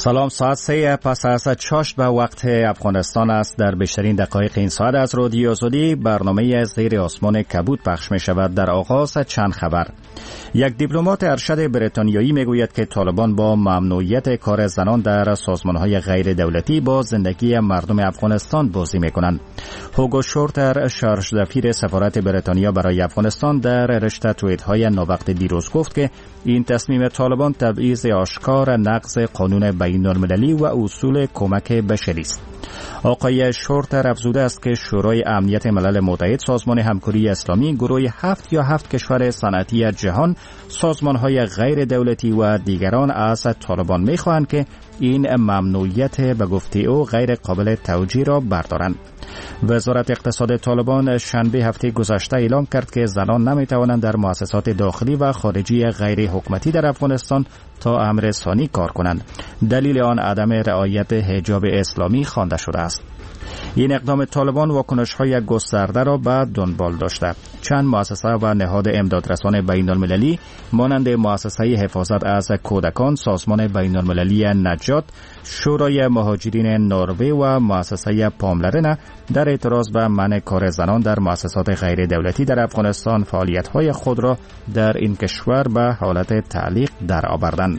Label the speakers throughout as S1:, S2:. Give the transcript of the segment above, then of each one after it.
S1: سلام، ساعت 3 پس از چاشت به وقت افغانستان است. در بیشترین دقایق این ساعت از رادیو آزادی برنامه از زیر آسمان کبود پخش می شود. در آغاز چند خبر. یک دیپلمات ارشد بریتانیایی می گوید که طالبان با ممنوعیت کار زنان در سازمان‌های غیر دولتی با زندگی مردم افغانستان بازی می کنند. هوگو شورتر، شارژدفیر سفارت بریتانیا برای افغانستان، در رشته توییت‌های ناوقت دیروز گفت که این تصمیم طالبان تبعیض آشکار، نقض قانون بین‌المللی و اصول کمک بشری است. آقای شورتر افزوده است که شورای امنیت ملل متحد، سازمان همکاری اسلامی، گروه 7 کشور صنعتی جهان، سازمان‌های غیر دولتی و دیگران از طالبان می‌خواهند که این ممنوعیت به گفته او غیر قابل توجیه را بردارند. وزارت اقتصاد طالبان شنبه هفته گذشته اعلام کرد که زنان نمی‌توانند در مؤسسات داخلی و خارجی غیر حکومتی در افغانستان تا امر ثانی کار کنند. دلیل آن عدم رعایت حجاب اسلامی خوانده شده است. این اقدام طالبان واکنش‌های گسترده را به دنبال داشته. چند مؤسسه و نهاد امدادرسان بین‌المللی مانند مؤسسه حفاظت از کودکان، سازمان بین‌المللی نجات، شورای مهاجرین نروژ و مؤسسه پاملرنه در اعتراض به منع کار زنان در مؤسسات غیر دولتی در افغانستان فعالیت‌های خود را در این کشور به حالت تعلیق درآوردند.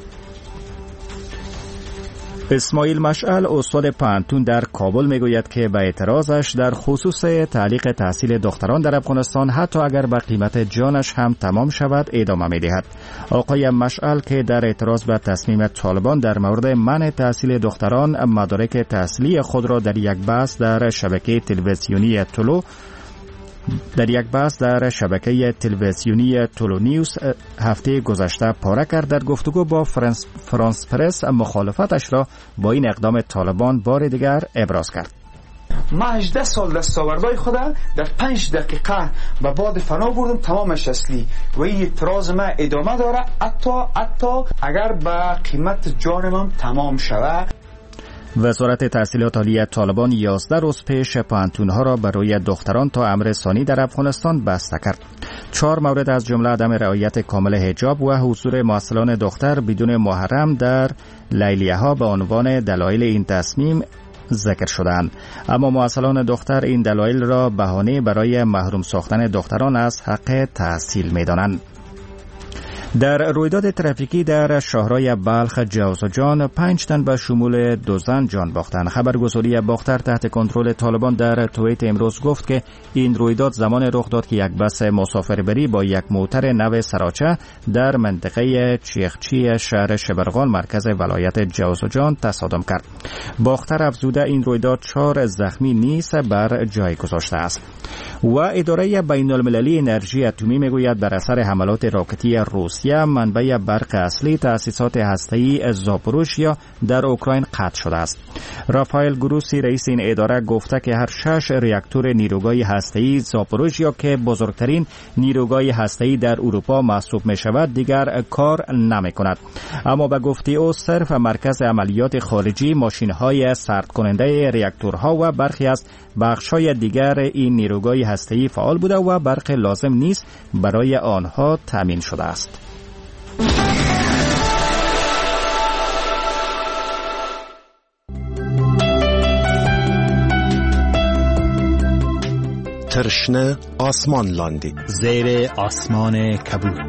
S1: اسماعیل مشعل، استاد پانتون در کابل میگوید که به اعتراضش در خصوص تعلیق تحصیل دختران در افغانستان حتی اگر به قیمت جانش هم تمام شود ادامه میدهد. آقای مشعل که در اعتراض به تصمیم طالبان در مورد منع تحصیل دختران مدارک تحصیلی خود را در یک بحث در شبکه تلویزیونی تولو نیوز هفته گذشته پاره کرد، در گفتگو با فرانس پرس مخالفتش را با این اقدام طالبان بار دیگر ابراز کرد.
S2: ما 18 سال دستاوردهای خود در 5 دقیقه به باد فنا بردم، تمامش اصلی، و این اعتراض ما ادامه داره حتی اگر به قیمت جانم تمام شود.
S1: وزارت تحصیلات عالی طالبان 11 روز پیش پانتون‌ها را برای دختران تا امر ثانی در افغانستان بسته کرد. 4 مورد از جمله عدم رعایت کامل حجاب و حضور معسلان دختر بدون محرم در لیلیه‌ها به عنوان دلایل این تصمیم ذکر شدند. اما معسلان دختر این دلایل را بهانه برای محروم ساختن دختران از حق تحصیل می‌دانند. در رویداد ترافیکی در شهرهای بلخ، جوزجان 5 تن به شمول 2 زن جان باختند. خبرگزاری باختر تحت کنترل طالبان در توییت امروز گفت که این رویداد زمان رخ داد که یک بس مسافربری با یک موتر نو سراچه در منطقه چیخچی شهر شبرغان مرکز ولایت جوزجان تصادم کرد. باختر افزوده این رویداد 4 زخمی نیز بر جای گذاشته است. و اداره بین‌المللی انرژی اتمی میگوید بر اثر حملات راکتی روسیه منبع برق اصلی تأسیسات هسته‌ای زاپوروژیا در اوکراین قطع شده است. رافائل گروسی رئیس این اداره گفته که هر 6 راکتور نیروگاه هسته‌ای زاپوروژیا که بزرگترین نیروگاه هسته‌ای در اروپا محسوب می شود دیگر کار نمی کند. اما به گفته او صرف مرکز عملیات خارجی، ماشین‌های سرد کننده راکتورها و برخی از بخش‌های دیگر این نیروگاه هسته‌ای فعال بوده و برق لازم نیست برای آنها تامین شده است.
S3: ترشنه آسمان لاندی
S4: زیر آسمان کبود.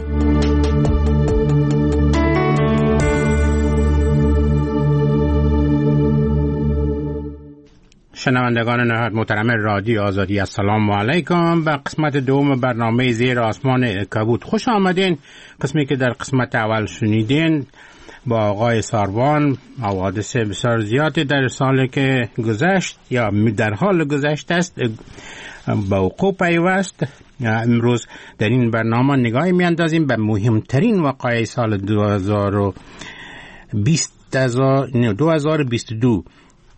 S5: شنوندگان نهایت محترم رادیو آزادی، السلام علیکم. به قسمت دوم برنامه زیر آسمان کبود خوش آمدین. قسمی که در قسمت اول شنیدین با آقای ساروان حوادث بسیار زیادی در سالی که گذشت یا در حال گذشت است به وقوع پیوست. امروز در این برنامه نگاهی میاندازیم به مهمترین وقایع سال 2022.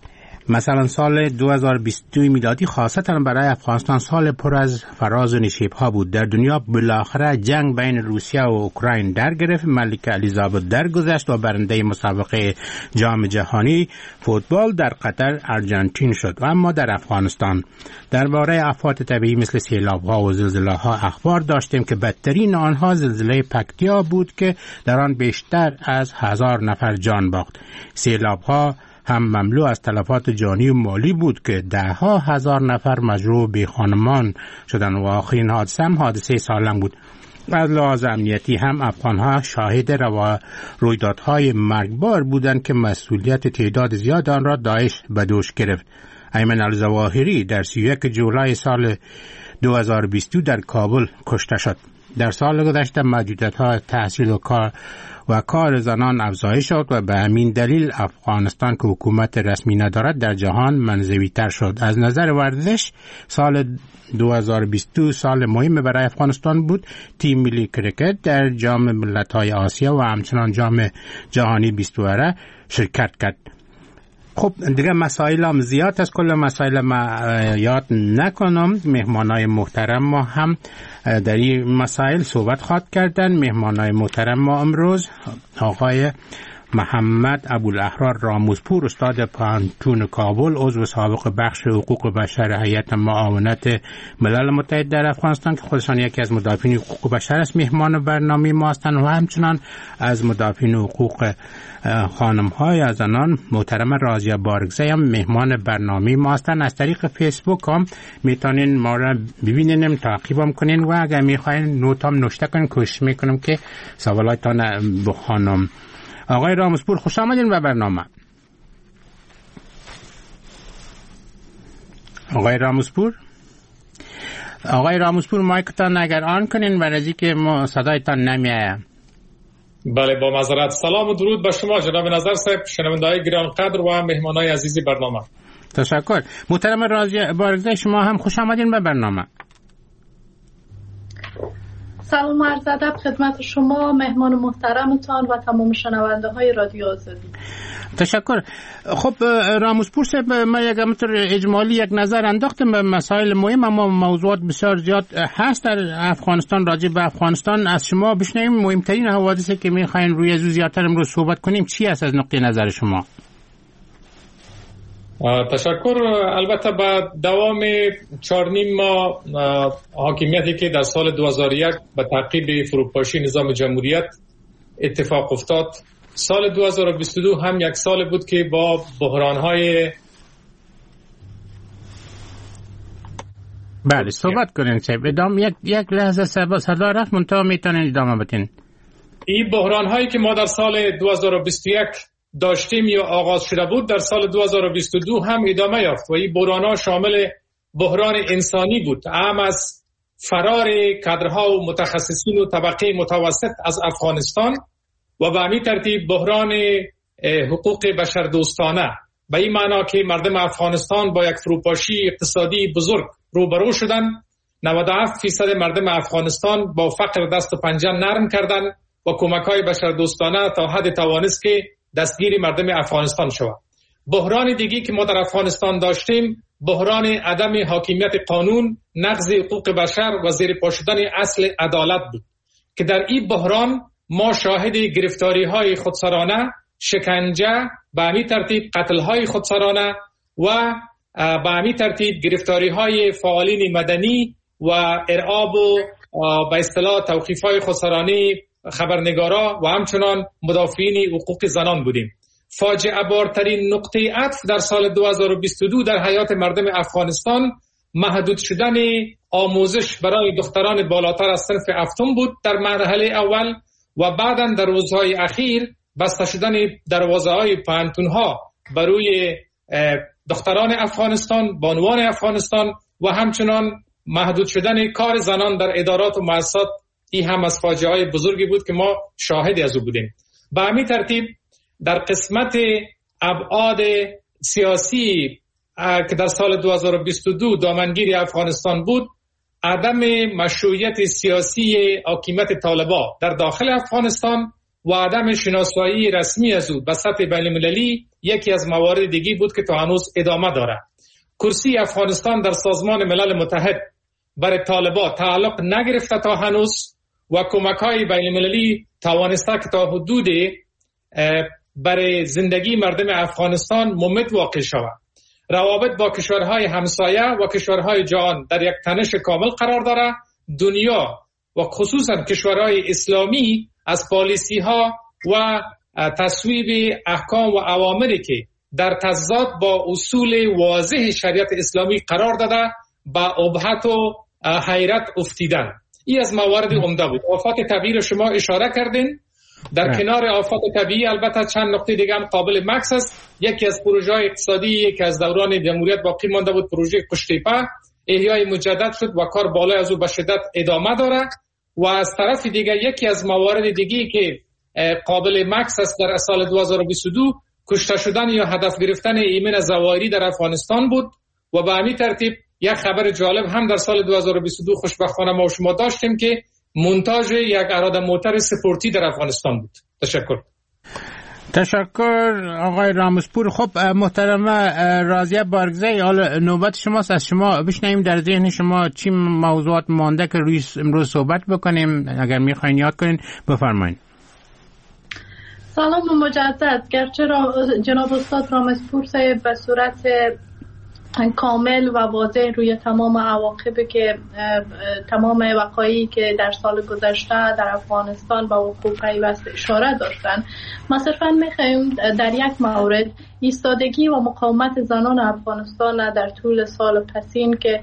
S5: مثلا سال 2022 میلادی خاصتا برای افغانستان سال پر از فراز و نشیب‌ها بود. در دنیا بالاخره جنگ بین روسیه و اوکراین در گرفت، ملکه الیزابت درگذشت و برنده مسابقه جام جهانی فوتبال در قطر آرژانتین شد. و اما در افغانستان درباره آفات طبیعی مثل سیلاب‌ها و زلزله‌ها اخبار داشتیم که بدترین آنها زلزله پکتیا بود که در آن بیشتر از 1000 نفر جان باخت. سیلاب‌ها هم مملو از تلفات جانی و مالی بود که ده‌ها هزار نفر مجروح به خانمان شدند و آخرین حادثه هم حادثه سالم بود. از لحاظ امنیتی هم افغانها شاهد رویدادهای مرگبار بودند که مسئولیت تعداد زیاد آن را داعش به دوش گرفت. ایمن الظواهری در 31 جولای سال 2022 در کابل کشته شد. در سال گذشته محدودیت‌های تحصیل و کار زنان افزایش شد و به همین دلیل افغانستان که حکومت رسمی ندارد در جهان منزوی‌تر شد. از نظر ورزش سال 2022 سال مهم برای افغانستان بود. تیم ملی کرکت در جام ملت‌های آسیا و همچنان جام جهانی 22 شرکت کرد. خب دیگه مسائل هم زیاد است، کل مسائل ما یاد نکنم. مهمانای محترم ما هم در این مسائل صحبت خواهد کردن. مهمانای محترم ما امروز آقای محمد ابوالاحرار راموزپور، استاد پانتون کابل، عضو سابق بخش حقوق بشر هیئت معاونت ملل متحد در افغانستان که خودشان یکی از مدافعین حقوق بشر است، مهمان برنامه ما هستند. و همچنان از مدافعین حقوق خانم‌های از زنان محترم راضیه بارگزی هم مهمان برنامه ما هستند. از طریق فیسبوک هم میتونین ما را ببینین، تعقیبم کنین و اگر میخواین نوت هم نوشته کنین. کوشش میکنم که سوالاتتان بخوانم. آقای راموزپور خوش آمدین به برنامه. آقای راموزپور مایکتان اگر آن کنین برای که ما صدایتان نمیآید.
S6: بله با معذرت. سلام و درود به شما جناب نظر صاحب، شنونده‌های گرانقدر و مهمانای عزیزی برنامه.
S5: تشکر. محترم راضیه بارگزی شما هم خوش آمدین به برنامه.
S7: سلام و عرض ادب خدمت شما، مهمان محترمتان و تمام شنونده های رادیو آزادی.
S5: تشکر. خب راموزپور صاحب، ما یک متر اجمالی یک نظر انداختم به مسائل مهم، اما موضوعات بسیار زیاد هست در افغانستان. راجع به افغانستان از شما بشنویم مهمترین حوادثی که میخواین روی از زیادتر امروز صحبت کنیم چی است از نقطه نظر شما؟
S6: تشکر. البته با دوام 4.5 ماه حاکمیتی که در سال 2001 به تعقیب فروپاشی نظام جمهوریت اتفاق افتاد، سال 2022 هم یک سال بود که با بحران‌های
S5: بله صحبت کنین صاحب. ادامه یک لحظه صدا رفت منتها میتونین ادامه بدین.
S6: این بحران‌هایی که ما در سال 2021 داشتیم یا آغاز شده بود در سال 2022 هم ادامه یافت و این بحران‌ها شامل بحران انسانی بود، اهم از فرار کادرها و متخصصین و طبقه متوسط از افغانستان و به همین ترتیب بحران حقوق بشر دوستانه، به این معنا که مردم افغانستان با یک فروپاشی اقتصادی بزرگ روبرو شدن. 97% مردم افغانستان با فقر دست و پنجه نرم کردن و کمک‌های بشر دوستانه تا حد توانست که دستگیر مردم افغانستان شود. بحران دیگی که ما در افغانستان داشتیم بحران عدم حاکمیت قانون، نقض حقوق بشر و زیر پا شدن اصل عدالت بود که در این بحران ما شاهد گرفتاری‌های خودسرانه، شکنجه، به همین ترتیب قتل‌های خودسرانه و به همین ترتیب گرفتاری‌های فعالین مدنی و ارعاب و به اصطلاح توقیف‌های خودسرانه خبرنگارا و همچنان مدافعین حقوق زنان بودیم. فاجعه بارترین نقطه عطف در سال 2022 در حیات مردم افغانستان محدود شدن آموزش برای دختران بالاتر از صنف هفتم بود در مرحله اول و بعداً در روزهای اخیر بسته شدن دروازه‌های پانتون‌ها برای دختران افغانستان، بانوان افغانستان و همچنان محدود شدن کار زنان در ادارات و مؤسسات. این هم از فاجعه‌های بزرگی بود که ما شاهد از او بودیم. به همین ترتیب در قسمت ابعاد سیاسی که در سال 2022 دامنگیری افغانستان بود، عدم مشروعیت سیاسی حاکمیت طالبان در داخل افغانستان و عدم شناسایی رسمی از او به سطح بین‌المللی یکی از موارد دیگی بود که تا هنوز ادامه داره. کرسی افغانستان در سازمان ملل متحد برای طالبان تعلق نگرفته تا هنوز و کمک‌های بین‌المللی توانسته که تا حدودی برای زندگی مردم افغانستان ممد واقع شود. روابط با کشورهای همسایه و کشورهای جهان در یک تنش کامل قرار داره. دنیا و خصوصا کشورهای اسلامی از پالیسی ها و تصویب احکام و اوامری که در تضاد با اصول واضح شریعت اسلامی قرار داده با ابهت و حیرت افتیدن. این از موارد عمده بود. آفات طبیعی رو شما اشاره کردین. در کنار آفات طبیعی البته چند نقطه دیگه هم قابل مکس است. یکی از پروژه‌های اقتصادی که از دوران جمهوریت باقی مانده بود، پروژه قشتیپه، احیای مجدد شد و کار بالای از او به شدت ادامه داره. و از طرف دیگه یکی از موارد دیگه که قابل مکس است در سال 2022 کشته شدن یا هدف گرفتن ایمن زواهری در افغانستان بود و به همین ترتیب یک خبر جالب هم در سال 2022 خوشبختانه ما و شما داشتیم که مونتاژ یک اراده موتر سپورتی در افغانستان بود.
S5: تشکر آقای رامسپور. خب محترمه راضیه بارگزی، حالا نوبت شماست. از شما بشنویم در ذهن شما چی موضوعات مانده که روی امروز صحبت بکنیم. اگر میخواین یاد کنین بفرمایید.
S7: سلام مجدد. گرچه جناب استاد رامسپور صاحب به صورت کامل و واضح روی تمام عواقبی که تمام وقایعی که در سال گذشته در افغانستان با حقوق پیوست اشاره داشتن، ما صرفا میخوایم در یک مورد ایستادگی و مقاومت زنان افغانستان در طول سال پسین که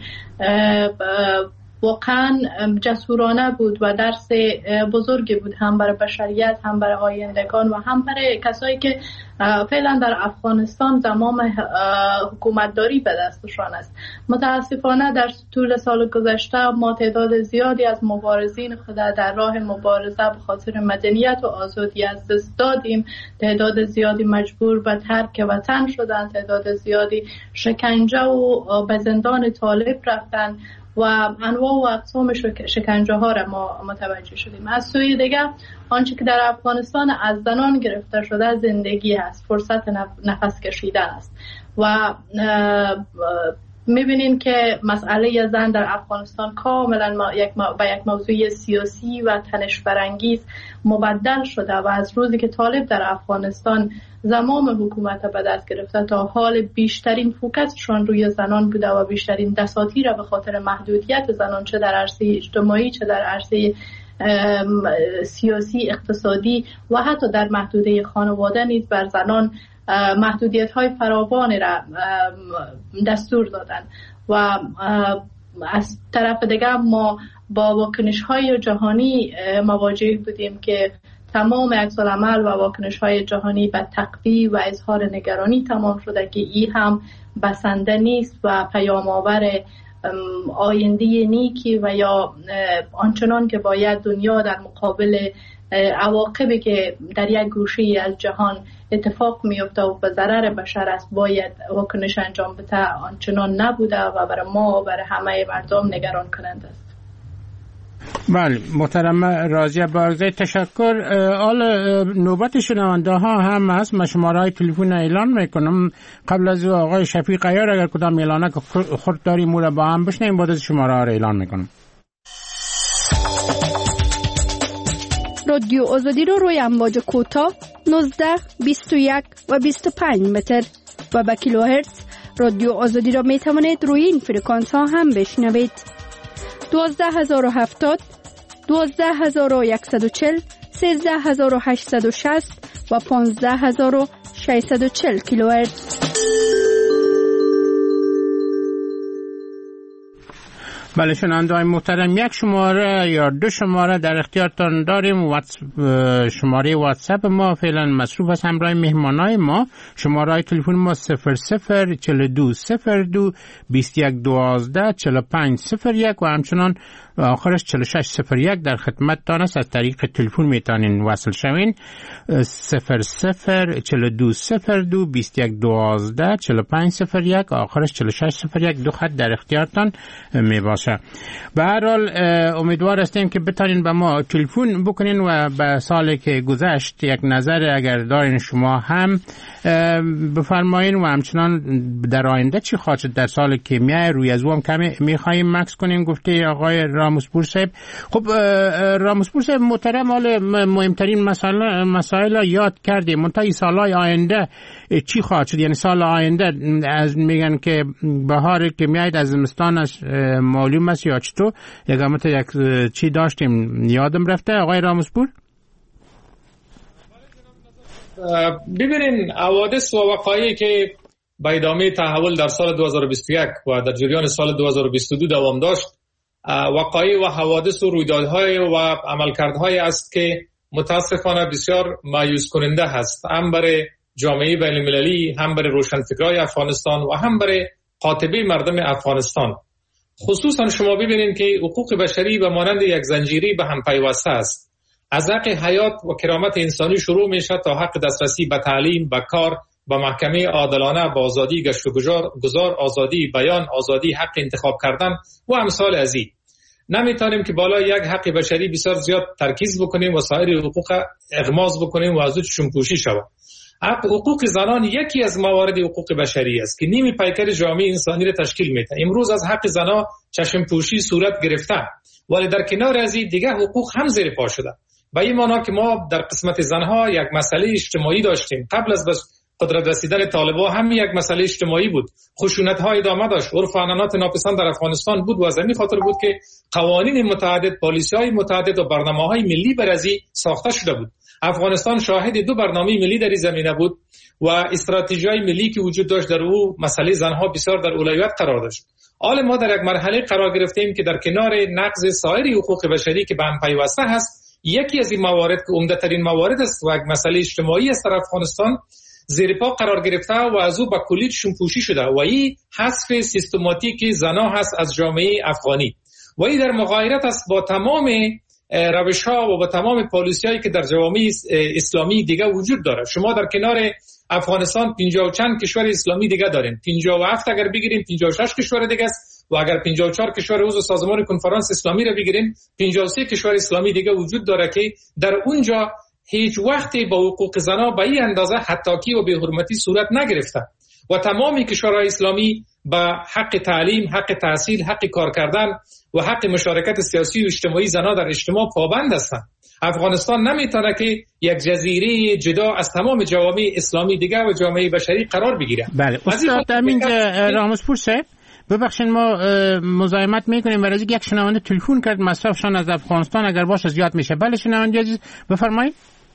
S7: واقعا جسورانه بود و درس بزرگی بود، هم برای بشریت، هم برای آیندگان و هم برای کسایی که فعلا در افغانستان زمام حکومتداری به دستشان است. متاسفانه در طول سال گذشته ما تعداد زیادی از مبارزین خود در راه مبارزه به خاطر مدنیت و آزادی از دست دادیم. تعداد زیادی مجبور به ترک وطن شدند، تعداد زیادی شکنجه و به زندان طالب رفتند و انواع و اقسام شکنجه ها را ما متوجه شدیم. از سوی دیگه آنچه که در افغانستان از زنان گرفته شده زندگی است، فرصت نفس کشیدن است و میبینین که مسئله زن در افغانستان کاملا به یک موضوع سیاسی و تنش برانگیز مبدل شده و از روزی که طالب در افغانستان زمام حکومت به دست گرفته تا حال بیشترین فوکسشون روی زنان بوده و بیشترین دساتیر به خاطر محدودیت زنان، چه در عرصه اجتماعی چه در عرصه سیاسی، اقتصادی و حتی در محدوده خانواده نیز بر زنان محدودیت های فراوانی را دستور دادن و از طرف دیگه ما با واکنش های جهانی مواجه بودیم که تمام عکس‌العمل و واکنش های جهانی به تقویع و اظهار نگرانی تمام شده که این هم بسنده نیست و پیام آور آینده نیکی و یا آنچنان که باید دنیا در مقابل عواقبی که در یک گوشه از جهان اتفاق میفته و به ضرر بشر است باید واکنش انجام بده آنچنان نبوده و برای ما و برای همه مردم نگران کننده است.
S5: بله محترم راضیه بارگزی تشکر. حالا نوبت شنونده ها هم هست. من شماره های تلفن اعلان میکنم. قبل از آقای شفیق عیار اگر کدام اعلانه که خود داریم او را با هم بشنیم بعد از شماره ها را اعلان میکنم.
S8: رادیو آزادی رو روی امواج کوتاه 19, 21 و 25 متر و با کیلوهرتز رادیو آزادی را می توانید روی این فرکانس ها هم بشنوید. 12070 12140 13860 و 15640 کیلوهرتز.
S5: بله شنونده‌های محترم، یک شماره یا دو شماره در اختیارتان داریم. شماره واتساپ ما فعلا مصروف است همراه مهمانای ما. شماره تلفن ما 004202 2112 4501 و همچنان آخرش 4601 در خدمتتان است. از طریق تلفن میتونین وصل شوین. 004202 2112 4501 آخرش 4601 دو خط در اختیارتان میباشد. باشه. به هر حال امیدوار هستیم که بتونین به ما تلفن بکنین و به سالی که گذشت یک نظر اگر دارین شما هم بفرمایین و همچنان در آینده چی خواهد شد در سالی که میای روی از هم کمی میخواییم مکس کنیم. گفته آقای راموسپور صاحب. خب راموسپور صاحب محترم، حال مهمترین مسائل یاد کردیم. منتها سالهای آینده چی خواهد شد؟ یعنی سال آینده از میگن که بهاری که میاید از زمستانش معلوم است یا چطور؟ یک چی داشتیم یادم رفته آقای راموسپور.
S6: ببینین حوادث و وقایعی که به ادامه تحول در سال 2021 و در جریان سال 2022 دوام داشت، وقایع و حوادث و رویدادهای و عملکردهای است که متاسفانه بسیار مایوس کننده هست، هم برای جامعه بین المللی، هم برای روشنفکرای افغانستان و هم برای قاطبه مردم افغانستان. خصوصا شما ببینین که حقوق بشری به مانند یک زنجیری به هم پیوسته است. از حق حیات و کرامت انسانی شروع میشه تا حق دسترسی به تعلیم، به کار، به محکمه عادلانه، به آزادی گشت و گذار، آزادی بیان، آزادی حق انتخاب کردن و امثال از این. نمیتونیم که بالای یک حق بشری بسیار زیاد ترکیز بکنیم و سایر حقوق اغماض بکنیم و از چشم پوشی شود. حقوق زنان یکی از موارد حقوق بشری است که نیمی پیکر جامعه انسانی را تشکیل میده. امروز از حق زنان چشم پوشی صورت گرفته، ولی در کنار از این دیگه حقوق هم زیر پا شده. به این معنا که ما در قسمت زنها یک مسئله اجتماعی داشتیم. قبل از قدرت رسیدن طالبان هم یک مسئله اجتماعی بود. خشونت ها ادامه داشت. عرف و عنعنات ناپسند در افغانستان بود و از همین خاطر بود که قوانین متعدد، پالیسی های متعدد و برنامه‌های ملی برای ساخته شده بود. افغانستان شاهد دو برنامه ملی در این زمینه بود و استراتژی‌های ملی که وجود داشت در او مسئله زنها بسیار در اولویت قرار داشت. حال ما در یک مرحله قرار گرفتیم که در کنار نقض سایر حقوق بشری که به هم پیوسته هست، یکی از این موارد که عمده‌ترین موارد است و یک مسئله اجتماعی است در افغانستان زیر پا قرار گرفته و از او به کلی شمپوشی شده و این حذف سیستماتیک زنان هست از جامعه افغانی و این در مغایرت است با تمام روش‌ها و با تمام پالیسی‌هایی که در جوامع اسلامی دیگه وجود داره. شما در کنار افغانستان 50 و چند کشور اسلامی دیگه دارین، 57 اگر بگیریم 56 کشور دیگه است و اگر 54 کشور عضو سازمان کنفرانس اسلامی را بگیریم 53 کشور اسلامی دیگه وجود داره که در اونجا هیچ وقتی با حقوق زنان به این اندازه حطاکی و بی‌حرمتی صورت نگرفته و تمامی کشورهای اسلامی به حق تعلیم، حق تحصیل، حق کار کردن و حق مشارکت سیاسی و اجتماعی زنان در اجتماع پابند هستند. افغانستان نمیتونه که یک جزیره جدا از تمام جوامع اسلامی دیگه و جامعه بشری قرار بگیره.
S5: بله استاد در اینجا راموسپور صاحب ببخشید ما مزاحمت میکنیم برای اینکه یک شنونده تلفن کرد مصرفشان از افغانستان اگر باشه زیاد میشه. بله شنونده عزیز بفرمایید.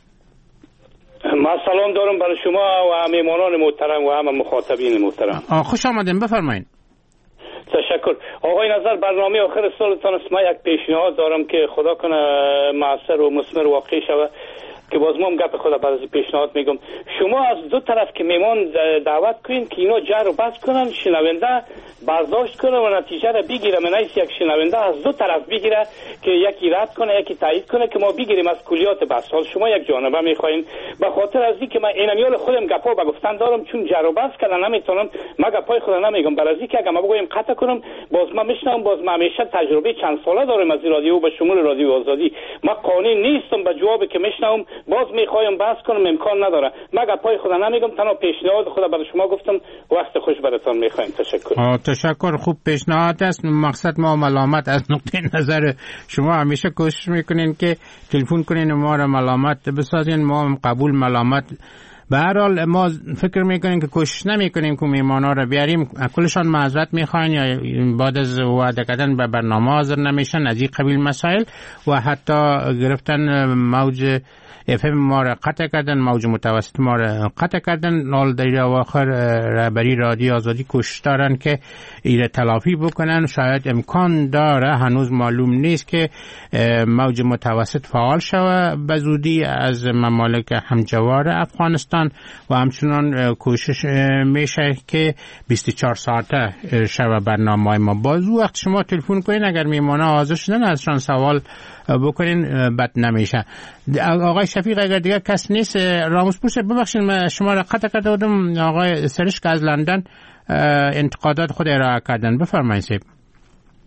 S9: ما سلام دارم برای شما و میهمانان محترم و همه مخاطبین محترم.
S5: خوش آمدین بفرمایید.
S9: تشکر. آقای نظر برنامه آخر سالتان است. ما یک پیشنهاد دارم که خدا کنه موثر و مثمر واقع شود که باز ما هم گپ خدا بعد از پیشنهاد میگم. شما از دو طرف که میمان دعوت کنین که اینا جر و بحث کنن، شنونده برداشت کنه و نتیجه را بگیره. من نیست یک شنونده از دو طرف بگیره که یکی رد کنه یکی تایید کنه که ما بگیریم از کلیات بحث. حال شما یک جانبه میخواین به خاطر از اینکه من اینمیال خودم گپا به گفتن دارم چون جر و بحث کردن نمیتونم، ما گپای خدا نمیگم. برای اینکه اگه ما بگویم قطع کنم باز ما میشنم، باز ما همیشه تجربه چند ساله دارم از رادیو به شمول رادیو آزادی. ما قانون نیستم به جواب که میشنم باز میخوایم بحث کنم امکان نداره. ما گپای خدا نمیگم، تنها پیشنهاد خدا برای شما گفتم. وقت خوش براتون میخوایم.
S5: تشکر. خوب پیشنهاد است. مقصد ما ملامت از نقطه نظر شما همیشه کوشش میکنین که تلفن کنین ما را ملامت بسازین، ما هم قبول ملامت. به هر حال ما فکر میکنیم که کوشش نمیکنیم که میهمانا را بیاریم، کلشان معذرت میخواین یا بعد از وعده کردن به برنامه حاضر نمیشن از این قبیل مسائل و حتی گرفتن موج FM ما را قطع کردن، موج متوسط ما را قطع کردن. حال در اواخر رهبری رادیو آزادی کوشش دارن که ایره تلافی بکنن. شاید امکان داره، هنوز معلوم نیست که موج متوسط فعال شوه به زودی از ممالک همجوار افغانستان و همچنان کوشش میشه که 24 ساعته شوه برنامه ما. بازو وقت شما تلفن کنین اگر میمانه حاضر شدن ازشان سوال بکنین بد نمیشه. آقای شفیق اگر دیگه کس نیست، راموسپور صاحب ببخشید من شما را قطع کرده بودم. آقای سرشک از لندن انتقادات خود ارائه کردن، بفرمایید صاحب.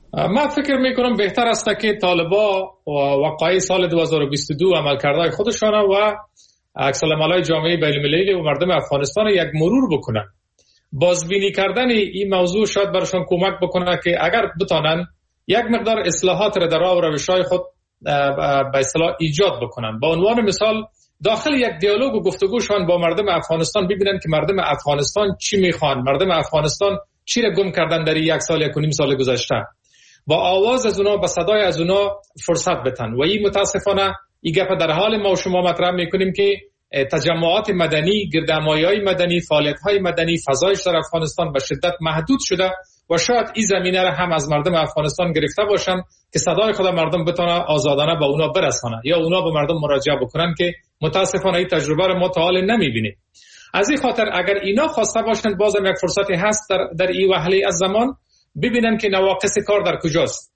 S6: من فکر میکنم بهتر است که طالبا وقایع سال 2022 عملکردهای خودشان و عکس‌العمل‌های جامعه بین‌المللی و مردم افغانستان یک مرور بکنن. بازبینی کردن این موضوع شاید برشان کمک بکنه که اگر بتانن یک مقدار اصلاحات را در راه و روش‌های خود به اصطلاح ایجاد بکنن. با عنوان مثال داخل یک دیالوگ و گفتگوشان با مردم افغانستان ببینن که مردم افغانستان چی میخوان، مردم افغانستان چی را گم کردن در یک سال یک و نیم سال گذشته. با آواز از اونا، با صدای از اونا فرصت بتن. و این متاسفانه این گپ در حال ما و شما مطرح میکنیم که تجمعات مدنی، گردهمایی‌های مدنی، فعالیت‌های مدنی، فضایش در افغانستان به شدت محدود شده و شاید این زمینه را هم از مردم افغانستان گرفته باشن که صدای خود مردم بتونه آزادانه به اونا برسانه یا اونا به مردم مراجعه بکنن که متاسفانه این تجربه را ما تا حال نمیبینیم. از این خاطر اگر اینا خواسته باشند بازم یک فرصتی هست در این وهله از زمان ببینن که نواقص کار در کجاست.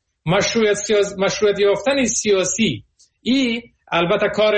S6: مشروعیت یافتن سیاسی این البته کار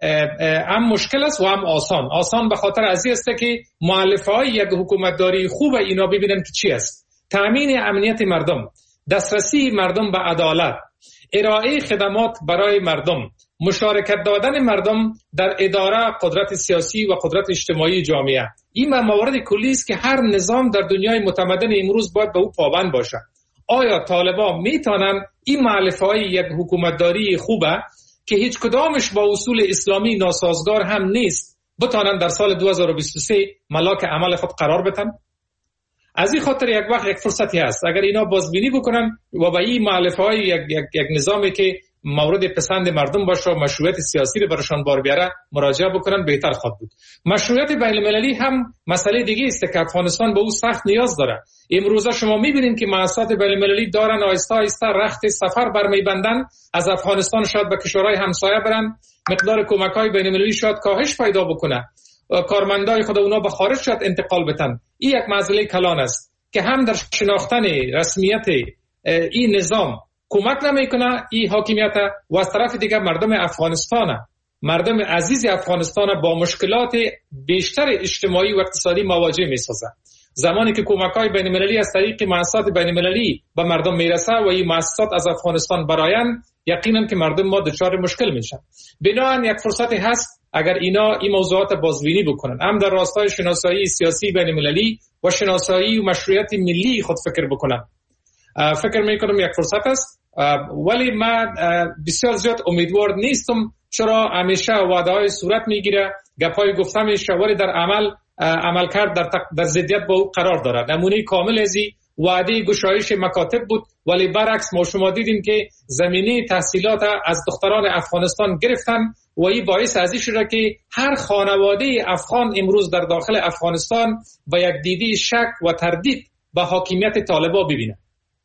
S6: هم مشکل است و هم آسان به خاطر از این است که مؤلفه‌های یک حکومتداری خوب اینا ببینن که چی است. تامین امنیت مردم، دسترسی مردم به عدالت، ارائه خدمات برای مردم، مشارکت دادن مردم در اداره قدرت سیاسی و قدرت اجتماعی جامعه. این موارد کلی است که هر نظام در دنیای متمدن امروز باید به او پابند باشد. آیا طالبان میتونن این مؤلفه‌های یک حکومتداری خوبه که هیچ کدامش با اصول اسلامی ناسازگار هم نیست بتانن در سال 2023 ملاک عمل خود قرار بدن؟ از این خاطر یک وقت یک فرصتی هست اگر اینا بازبینی بکنن و با این مؤلفه‌های یک نظامی که مورد پسند مردم باشه و مشروعیت سیاسی رو برشان بار بیاره مراجعه بکنن بهتر خواهد بود. مشروعیت بین‌المللی هم مسئله دیگه است که افغانستان به او سخت نیاز داره. امروزه شما می‌بینید که مؤسسات بین‌المللی دارن آهسته آهسته رخت سفر برمی‌بندن، از افغانستان شاید به کشورهای همسایه برن، مقدار کمک‌های بین‌المللی شاید کاهش پیدا بکنه، کارمندای خود اونا به خارج شاید انتقال بدن. این یک مسئله کلان است که هم در شناختن رسمیت این نظام کمک نمیکنه این حاکمیت و از طرف دیگه مردم افغانستان، مردم عزیز افغانستان با مشکلات بیشتر اجتماعی و اقتصادی مواجه میسازه. زمانی که کمک‌های بین‌المللی از طریق مؤسسات بین‌المللی به مردم میرسه و این مؤسسات از افغانستان براین، یقینا که مردم ما دچار مشکل میشن. بنابراین یک فرصتی هست اگر اینا این موضوعات بازبینی بکنن، هم در راستای شناسایی سیاسی بین‌المللی و شناسایی و مشروعیت ملی خود فکر بکنن. فکر میکنم یک فرصت است، ولی من بسیار زیاد امیدوار نیستم، چرا همیشه وعده‌های صورت میگیره، گپای گفته میشه ولی در عمل کرد در ضدیت با او قرار دارد. نمونه کامل از این وعده گشایش مکاتب بود، ولی برعکس ما شما دیدیم که زمینه تحصیلات از دختران افغانستان گرفتن و این باعث از این شده که هر خانواده افغان امروز در داخل افغانستان با یک دیده شک و تردید به حاکمیت طالبان ببینه.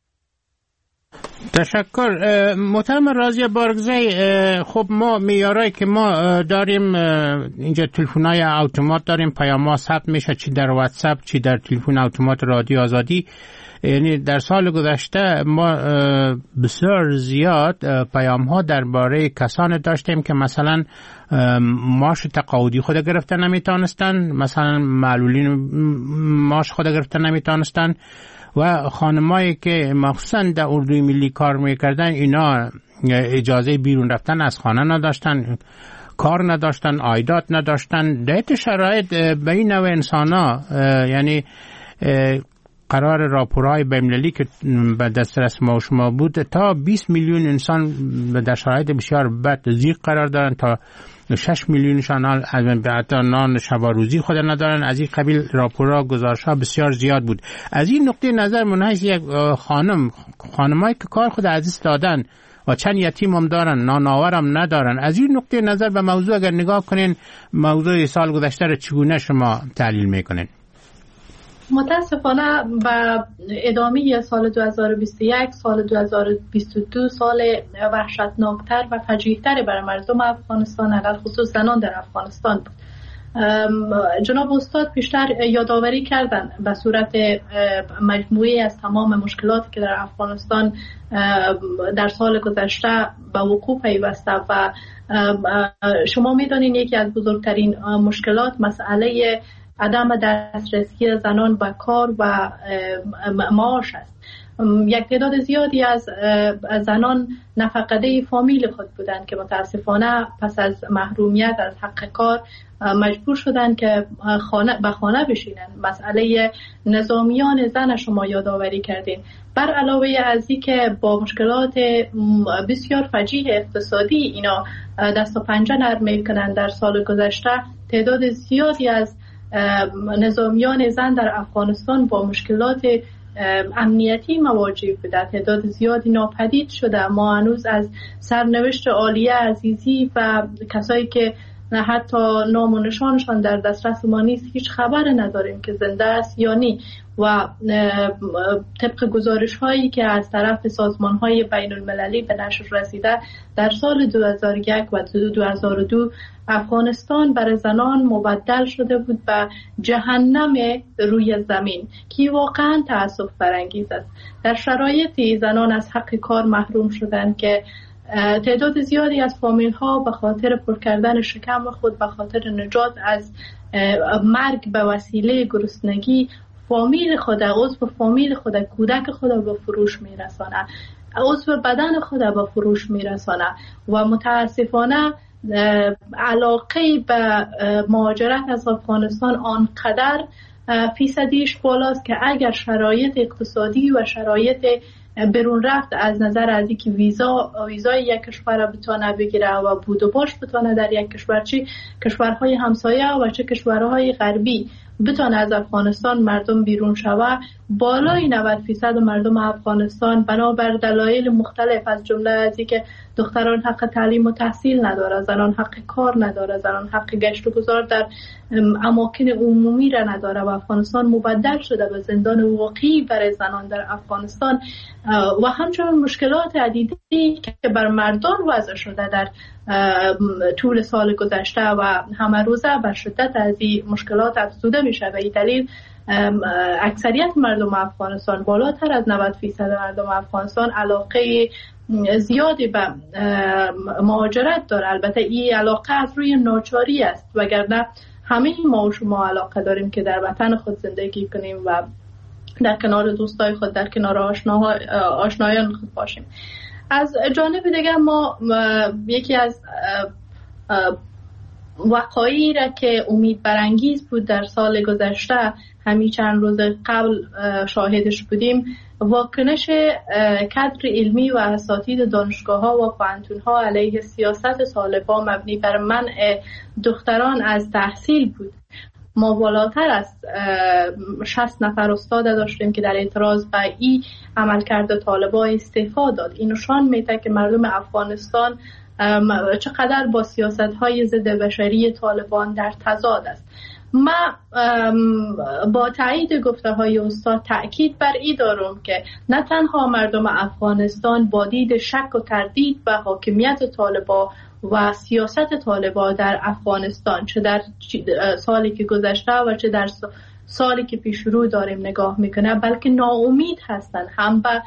S5: تشکر. محترم رازی بارگزی، خب ما میارایی که ما داریم اینجا تلفن‌های اتومات داریم، پیام‌ها ثبت میشه چی در واتساپ چی در تلفن اتومات رادیو آزادی. یعنی در سال گذشته ما بسیار زیاد پیام‌ها درباره کسان داشتیم که مثلا معاش تقاعدی خود گرفته نمیتونستن، مثلا معلولین معاش خود گرفته نمیتونستن و خانمایی که مخصوصا در اردوی ملی کار میکردن اینا اجازه بیرون رفتن از خانه نداشتن، کار نداشتن، عایدات نداشتن. در شرایط به این نوع انسانا یعنی قرار راپورهای بین‌المللی که به دسترس ما و شما بود تا 20 میلیون انسان در شرایط بسیار بد ضیق قرار دارن، تا 6 میلیونشان حتی نان شب و روزی خود ندارن. از این قبیل راپورها گزارش‌ها بسیار زیاد بود. از این نقطه نظر منحیث یک خانمایی که کار خود از دست دادن و چند یتیم هم دارن، نانآور هم ندارن، از این نقطه نظر به موضوع اگر نگاه کنین، موضوع سال گذشته را چگونه شما تحلیل میکنین؟
S7: متاسفانه با ادامه سال 2021 سال 2022 سال وحشتناکتر و فجیع‌تر برای مردم افغانستان، علل خصوص زنان در افغانستان بود. جناب استاد پیشتر یادآوری کردن به صورت مجموعی از تمام مشکلاتی که در افغانستان در سال گذشته به وقوع پیوسته و شما میدانید یکی از بزرگترین مشکلات مسئله عدم دسترسی زنان به کار و معاش است یک تعداد زیادی از زنان نفقده فامیل خود بودند که متاسفانه پس از محرومیت از حق کار مجبور شدند که به خانه بشینند. مسئله نظامیان زن شما یادآوری کردین. بر علاوه از این که با مشکلات بسیار فجیع اقتصادی اینا دست و پنجه نرم میکنند، در سال گذشته تعداد زیادی از نظامیان زن در افغانستان با مشکلات امنیتی مواجه بوده، تعداد زیادی ناپدید شده. ما هنوز از سرنوشت عالیه عزیزی و کسایی که حتی نام و نشانشان در دسترس ما نیست هیچ خبر نداریم که زنده است یا نی. و طبق گزارش هایی که از طرف سازمان های بین المللی به نشر رسیده، در سال 2001 و 2002 افغانستان برای زنان مبدل شده بود به جهنم روی زمین که واقعا تأسف برانگیز است. در شرایطی زنان از حق کار محروم شدند که تعداد زیادی از فامیل ها به خاطر پر کردن شکم خود، به خاطر نجات از مرگ به وسیله گرسنگی فامیل خود، عضو فامیل خود، کودک خود به فروش میرسانه، عضو بدن خود به فروش میرسانه. و متاسفانه علاقه به مهاجرت از افغانستان آنقدر فیصدیش بالاست که اگر شرایط اقتصادی و شرایط برون رفت از نظر از اینکه ویزای یک کشور را بتونه بگیره و بود و باش بتونه در یک کشور، چه کشورهای همسایه و چه کشورهای غربی بتونه از افغانستان مردم بیرون شوه، بالای 90% مردم افغانستان بنابر دلایل مختلف از جمله از اینکه دختران حق تعلیم و تحصیل نداره، زنان حق کار نداره، زنان حق گشت و گذار در اماکن عمومی را نداره و افغانستان مبدل شده به زندان واقعی برای زنان در افغانستان. و همچنین مشکلات عدیدی که بر مردان وضع شده در طول سال گذشته و همه روزه بر شدت از این مشکلات افزوده میشه. به این دلیل اکثریت مردم افغانستان، بالاتر از 90% مردم افغانستان علاقه زیادی به مهاجرت داره. البته این علاقه از روی ناچاری است، وگرنه همه ما و شما علاقه داریم که در وطن خود زندگی کنیم و در کنار دوستای خود، در کنار آشنایان خود باشیم. از جانب دیگر ما یکی از وقایعی را که امید برانگیز بود در سال گذشته، همین چند روز قبل شاهدش بودیم، واکنش کادر علمی و اساتید دانشگاه‌ها و پوهنتون‌ها علیه سیاست طالبان مبنی بر منع دختران از تحصیل بود. ما بالاتر از 60 نفر استاد داشتیم که در اعتراض به این عملکرد طالبان استعفا داد. این نشان میده که مردم افغانستان چقدر با سیاست‌های ضد بشری طالبان در تضاد است. من با تایید گفته‌های استاد تأکید بر این دارم که نه تنها مردم افغانستان با دید شک و تردید به حاکمیت طالبان و سیاست طالبان در افغانستان، چه در سالی که گذشته و چه در سالی که پیش رو داریم نگاه میکنه، بلکه ناامید هستند هم به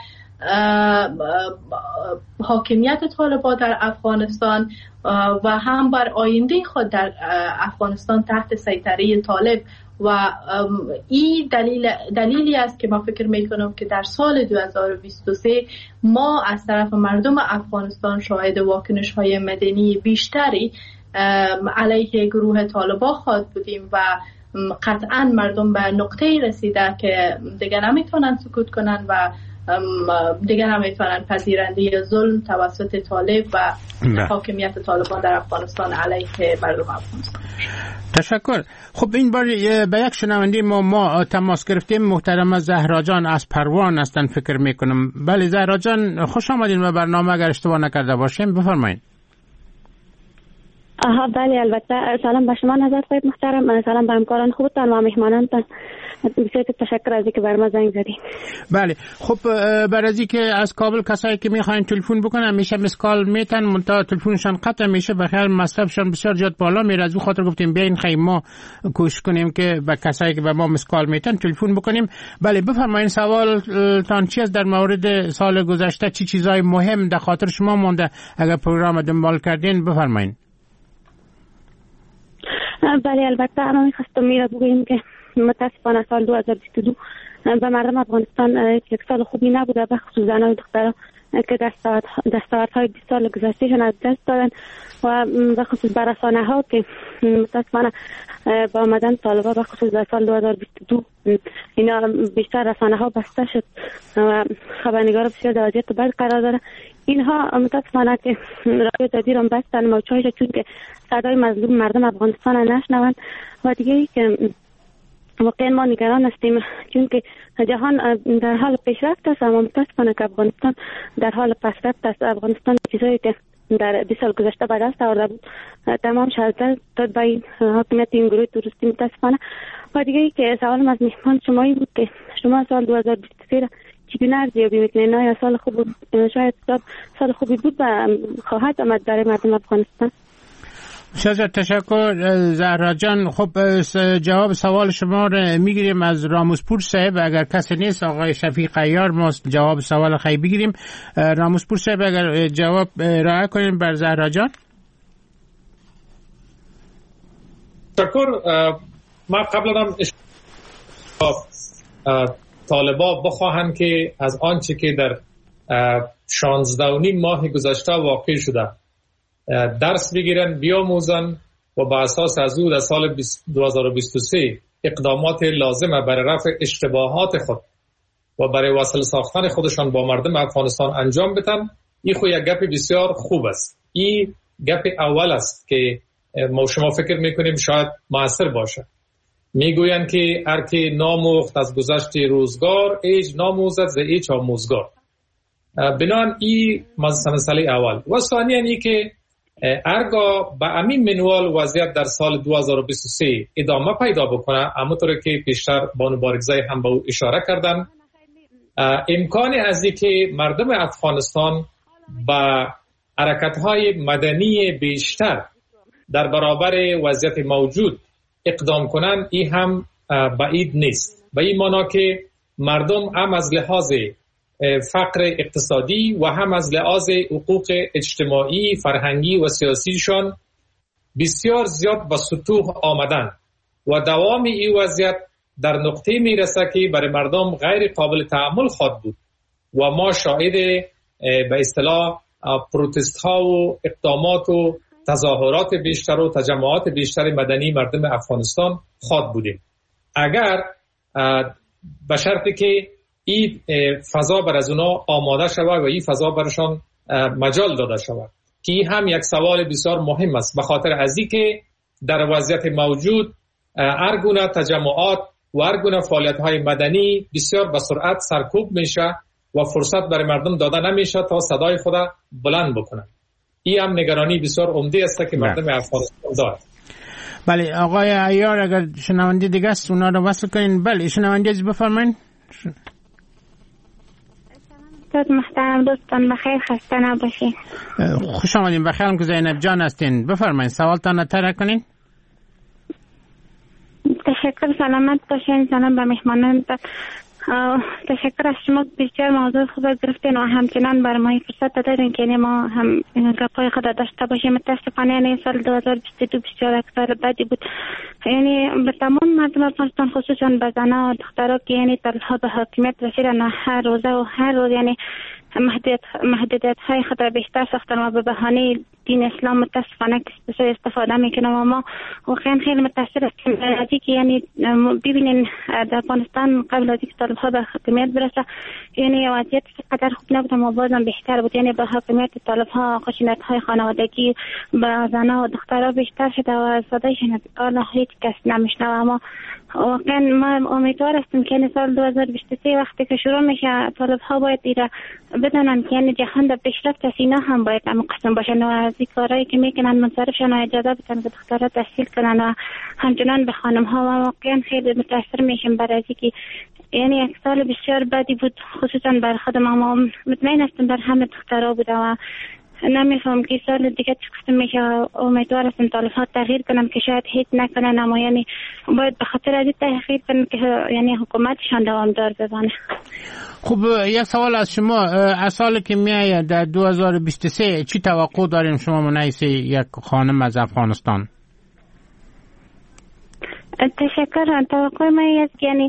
S7: حاکمیت طالبان در افغانستان و هم بر آینده خود در افغانستان تحت سیطره طالب. و این دلیلی است که من فکر میکنم که در سال 2023 ما از طرف مردم افغانستان شاهد واکنش های مدنی بیشتری علیه گروه طالبان خواهد بودیم و قطعا مردم به نقطه رسیده که دیگر نمیتونن سکوت کنن و دیگر نمیتونن پذیرنده ظلم توسط طالب و حاکمیت طالبان در افغانستان علیه مردم افغانستان.
S5: تشکر. خب این بار به یک شنونده ما تماس گرفتیم، محترم زهرا جان از پروان هستن فکر میکنم. بله زهرا جان، خوش آمدین به برنامه. اگر اشتباه نکرده باشیم بفرمایید.
S10: بله البته. سلام به شما نظر خواهید محترم، سلام به همکاران خوبتان و مهمانانتان. بسیار تشکر از اینکه بر ما زنگ زدید.
S5: بله خب برای از اینکه از کابل کسایی که میخواین تلفن بکنن میشه مسکال میتن، منتها تلفنشان قطع میشه، بخیال مصرفشان بسیار زیاد بالا میره. از اون خاطر گفتیم بیاین خیلی ما کوشش کنیم که به کسایی که به ما مسکال میتن تلفن بکنیم. بله بفرمایید، سوالتان چی است در مورد سال گذشته؟ چی چیزای مهم در خاطر شما مونده؟ اگر پروگرام دنبال کردین بفرمایید.
S10: بله البته ما میخواستم میره بگوییم که متاسفانه سال 2022 به مردم افغانستان یک سال خوبی نبوده، به خصوص زنان و دختران که دستاوردهای 20 سال گذشتهشون از دست دادن و به خصوص بر رسانه ها که متاسفانه با آمدن طالبان به خصوص در سال 2022 اینا بیشتر رسانه ها بسته شد و خبرنگار بسیار در وضعیت بد قرار داره. اینها متاسفانه که رادیو جدید را بستن موجهایش چون که صدای مظلوم مردم افغانستان نشنوند و دیگه که واقعا ما نگران هستیم چون که جهان در حال پیشرفت است اما متاسفانه که افغانستان در حال پسرفت است. افغانستان چیزایی که در 20 سال گذشته به دست آورده بود تمام شده داد به حاکمیت این گروه توریستی متاسفانه. و دیگه که سوالم از مهمان شمایی بود که شما سال 2023 را چگونه ارزیابی میکنید؟ آیا سال خوب بود؟ شاید سال خوبی بود و خواهد آمد برای مردم افغانستان؟
S5: بسیار تشکر زهرا جان. خب جواب سوال شما رو میگیریم از راموزپور صاحب. اگر کسی نیست آقای شفیق عیار ما جواب سوال خیلی بگیریم. راموزپور صاحب اگر جواب ارائه کنیم بر زهرا جان.
S6: تشکر. ما قبلا هم طالبا بخواهند که از آنچه که در 16.5 ماه گذشته واقع شده درس بگیرن، بیاموزن و با اساس از او در سال 2023 اقدامات لازمه برای رفع اشتباهات خود و برای وصل ساختن خودشان با مردم افغانستان انجام بدن. این خو یک گپ بسیار خوب است. این گپ اول است که ما شما فکر میکنیم شاید موثر باشه. میگویند که هر که ناموخت از گذشت روزگار ایج ناموزد ز ایچ آموزگار. بنان این مسئله اول. و ثانیاً این که ارگاه به همین منوال وضعیت در سال 2023 ادامه پیدا بکنه، همونطور که پیشتر بانو بارگزای هم به او اشاره کردن، امکان از این که مردم افغانستان با حرکت‌های مدنی بیشتر در برابر وضعیت موجود اقدام کنن این هم بعید نیست. به این معنی که مردم هم از لحاظ فقر اقتصادی و هم از لحاظ حقوق اجتماعی، فرهنگی و سیاسیشان بسیار زیاد به سطوح آمدن و دوام این وضعیت در نقطه میرسه که برای مردم غیر قابل تحمل خواهد بود و ما شاهد به اصطلاح پروتست ها و اقدامات و تظاهرات بیشتر و تجمعات بیشتر مدنی مردم افغانستان خواهد بودیم. اگر به شرطی که این فضا بر از اونا آماده شود و این فضا برشان مجال داده شود که این هم یک سوال بسیار مهم است، به خاطر از این که در وضعیت موجود هر گونه تجمعات و هر گونه فعالیت‌های مدنی بسیار به سرعت سرکوب میشه و فرصت برای مردم داده نمیشه تا صدای خود بلند بکنن. این هم نگرانی بسیار عمده است که مردم افغانستان دارد.
S5: بله آقای عیار اگر شنونده دیگه است اونا رو وصل کنین. بله شنونده از بفرمایید.
S10: محترم دوستان بخیر، خسته نباشین.
S5: خوش آمدین. بخیرم که زینب جان هستین. بفرمایید سوالتان رو طرح کنین.
S10: تشکر. سلامت باشین. سلام به مهمانان. تشکر از شما. بسیار موضوع خوب گرفتین و همچنان برای ما فرصت دادین که ما هم گپای خود داشته باشیم. متاسفانه این سال 2022 بسیار اکثر بدی بود. یعنی به تمام مردم افغانستان خصوصا به زنها و دخترها که یعنی طالب‌ها به حاکمیت رسیدن و هر روزه و هر روز یعنی محدودیت های خود را بیشتر ساختن و به بهانه دین اسلام متاسفانه بسیار استفاده میکنن و ما واقعا خیلی متاثر هستیم از اینکه یعنی ببینین در افغانستان قبل از اینکه طالب‌ها به حاکمیت برسه یعنی وضعیت قدر خوب نبود اما بازم بهتر بود. یعنی با حاکمیت طالب‌ها خشونت‌های خانوادگی به زنها و دخترها بیشتر شده و صدایشان از هیچ کس نمیشنوه. اما واقعا ما امیدوار هستیم که این سال 2023 وقتی که شروع میشه طالب‌ها باید ایره بدانن که یعنی جهان در پیشرفت است، اینا هم باید مقصر باشن و از این کارهایی که میکنن منصرف شن و اجازه بدن که دخترها تحصیل کنن و همچنان به خانم‌ها. و واقعا خیلی متاثر میشیم برای اینکه یعنی یک سال بسیار بدی بود خصوصا بر خود ما. مطمئن هستم بر همه دخترها بوده و نمیفهم که سال دیگه چی میشه. امیدوار هستم طالب‌ها تغییر کنن که شاید هیچ نکنن اما یعنی باید به خاطر از این تغییر کنن که یعنی حکومتشان دوامدار بمانه.
S5: خب یک سوال از شما، از سالی که میآید در 2023 چی توقع داریم شما منیس یک خانم از افغانستان؟
S10: تشکر. توقع ما است یعنی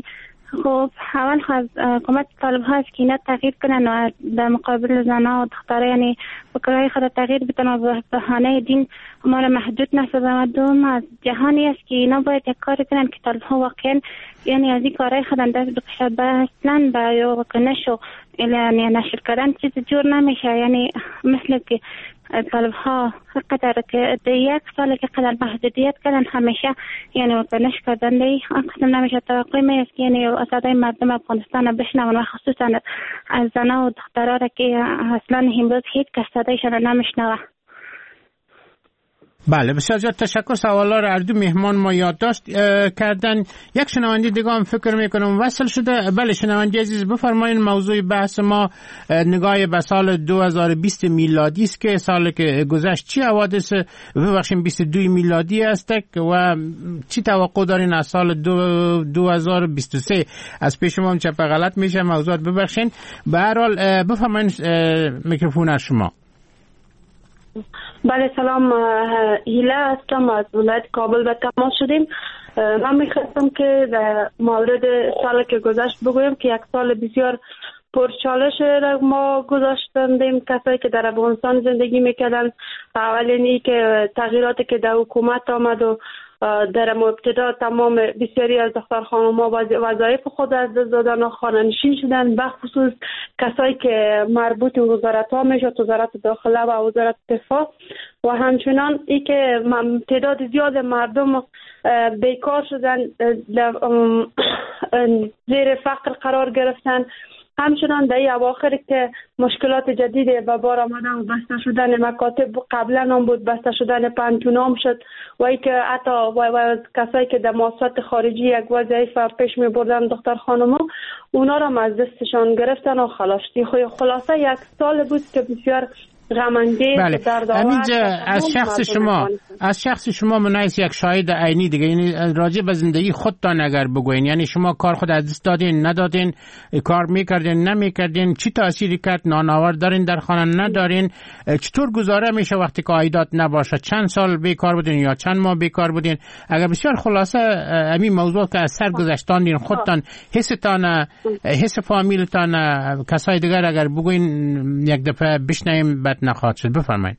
S10: خب اول خواهد حکومت طالب هاست که اینا تغییر کنن و در مقابل زنها و دخترها یعنی فکرهای خود تغییر بدن و به بهانه دین ما را محدود نسازن. و دوم از جهانی است که اینا باید یک کار کنن که طالب ها واقعا یعنی از این کارهای خود دست بکشد. اصلا با واکنش و یعنی نشر کردن چیز جور نمیشه. یعنی مثل که طالب ها قدر که یک سال که قدر محدودیت کردن همیشه یعنی واکنش کردن دی قسم نمیشه. توقع میست یعنی صدای مردم افغانستان بشنون و خصوصا از زنها و دخترها را که اصلا امروز هیچ کس صدایشان نمیشنوه.
S5: بله بسیار زیاد تشکر. سوالا را از دو مهمان ما یادداشت کردن. یک شنونده دیگه هم فکر میکنم وصل شده. بله شنونده عزیز بفرمایید. موضوع بحث ما نگاه به سال 2020 میلادی است که سال که گذشت چی حوادث 22 میلادی است و چی توقع دارین از سال 2023. از پیش ما هم چپ غلط میشه موضوعات ببخشین. به هر حال بفرمایید میکروفون از شما.
S11: بله سلام، هیله هستم از ولایت کابل به تماس شدیم. من میخواستم که در مورد سال که گذشت بگویم که یک سال بسیار پرچالش را ما گذاشتیم. کسایی که در افغانستان زندگی میکردن اولینی که تغییراتی که در حکومت آمد و در ابتدا تمام بسیاری از دختر خانم‌ها وظایف خود از دست دادن و خانه‌نشین شدن، به خصوص کسایی که مربوط به وزارت‌ها میشد، وزارت داخله و وزارت دفاع، و همچنان ای که تعداد زیاد مردم بیکار شدن، زیر فقر قرار گرفتن. همچنان در اواخر که مشکلات جدید به بار آمدن و بسته شدن مکاتب قبلا هم بود، بسته شدن پانتونام شد و ای که حتی کسایی که در مؤسسات خارجی یک وظیفه پیش می بردن دختر خانم‌ها اونا را از دستشان گرفتن و خلاصه یک سال بود که بسیار غم‌انگیز.
S5: بله. از شخص شما منایس یک شاهد عینی دیگه، یعنی راجع به زندگی خودتان اگر بگوین، یعنی شما کار خود از دست دادین ندادین، کار میکردین نمیکردین، چی تأثیری کرد، نانآور دارین در خانه ندارین، چطور گزاره میشه وقتی که عایدات نباشه، چند سال بیکار بودین یا چند ماه بیکار بودین؟ اگر بسیار خلاصه همین موضوع که از سر گذشتاندین خودتان، حستان، حس فامیلتان، کسای دیگر اگر بگوین یک دفعه بشنویم بد نخواهد شد. بفرمایید.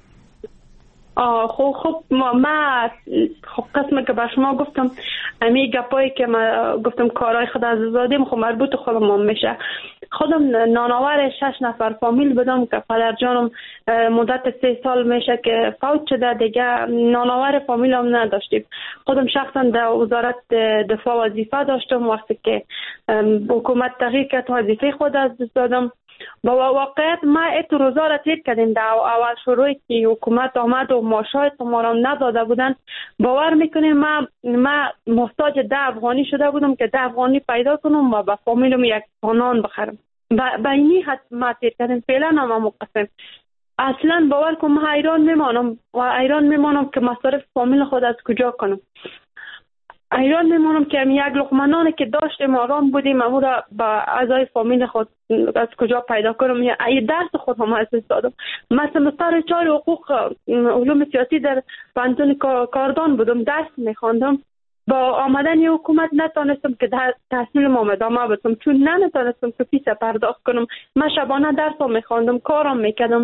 S11: خب ما قسمی که به شما گفتم امی گپایی که ما گفتم کارهای خود از زادیم خب مربوط خودم میشه. خودم نانآور 6 نفر فامیل بودم که پدر جانم مدت 3 سال میشه که فوت شده، دیگه نانآور فامیل هم نداشتیم. خودم شخصا در وزارت دفاع وظیفه داشتم. وقتی که حکومت تغییر کرد وظیفه خود از دست دادم. با واقعیت ما ایت روزا را تیر کردیم در اول شروعی که حکومت آمد و معاشات ما را نداده بودن. باور میکنیم ما محتاج 10 افغانی شده بودم که 10 افغانی پیدا کنم و با فامیلم یک نان بخرم. با اینی حد ما تیر کردیم. فعلا هم مقسم. اصلا باور کنم ما حیران میمانم که مصارف فامیل خود از کجا کنم. ایران میمونم که یک لقمه نانی که داشتیم آرام بودیم اما را با اعضای فامیل خود از کجا پیدا کنم. یا درس خود هم از دست دادم. مثلا سر 4 حقوق علوم سیاسی در پانتون کاردان بودم، درس میخواندم. با آمدن حکومت نتونستم که تحصیلم ادامه بدم چون نتونستم که فیس پرداخت کنم. من شبانه درس میخواندم، کارم میکردم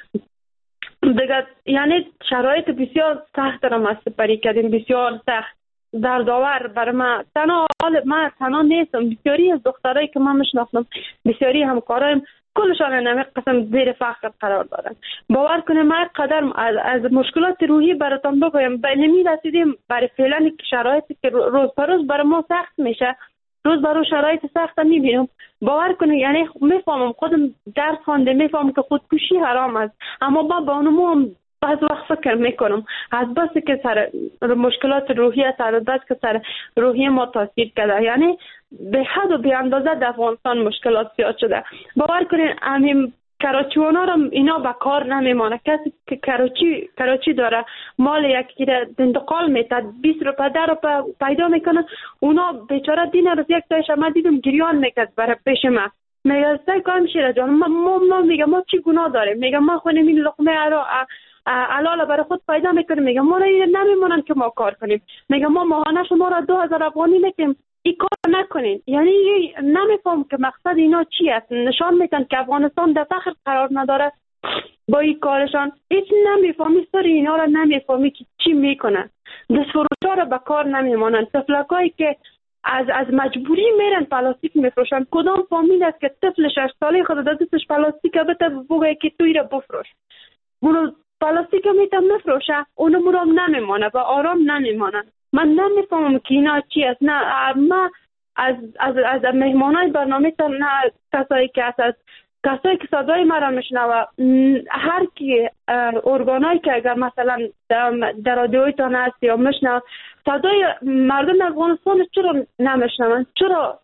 S11: دیگه. یعنی شرایط بسیار سخت را ما سپری کردیم، بسیار سخت دردآور برای ما. من تنها نیستم، بسیاری از دخترایی که من میشناختم، بسیاری همکارایم کلشان نمی قسم زیر فقر قرار دارن. باور کنیم ما قدر از مشکلات روحی براتون بگویم نمی رسیدیم. برای فعلا شرایطی که روز به روز برای ما سخت میشه، روز به روز شرایط سخت میبینم. باور کنید یعنی میفهمم خودم درس خوانده، میفهمم که خودکشی حرام است، اما با بانمو بعض وقت فکر میکنم از بس که سر مشکلات روحی است، از بس که سر روحی ما تاثیر کرده. یعنی به حد و به اندازه در افغانستان مشکلات زیاد شده. باور کنین همین کراچیوانا را اینا به کار نمیمانه. کسی که کراچی داره مال یکی را انتقال میتد 20 روپیه 10 روپیه پیدا میکنه، اونا بیچاره دین روز یک تایش ما دیدم گریان میکرد برای پیش ما. میگه سای کام شیره جان ما میگه ما چی گناه داریم؟ میگه ما خونیم این لقمه را علاله برای خود پیدا میکنیم. میگه ما را نمیمونن که ما کار کنیم. میگه ما ماهانه شما را 2000 افغانی میکنیم، این کار نکنین. یعنی نمیفهم که مقصد اینا چی است. نشان میدن که افغانستان در فقر قرار نداره با این کارشان. هیچ نمیفهمی سر اینا را، نمیفهمی که چی میکنن. دستفروشا را به کار نمیمانن. طفلکایی که از مجبوری میرن پلاستیک میفروشن. کدام فامیل است که طفل 6 ساله خود دستش پلاستیک بده بگه که توی را بفروش؟ اونو پلاستیک میتم نفروشه، اونو مرام نمیمانه و آرام نمیمانه. من نمیفهمم که اینا چی است. نه ما از مهمانای برنامه تا نه کسایی که صدای مرا میشنوه، هر کی ارگانایی که اگر مثلا در رادیویتان هست یا میشنوه صدای مردم افغانستان چرا نمیشنون؟ چرا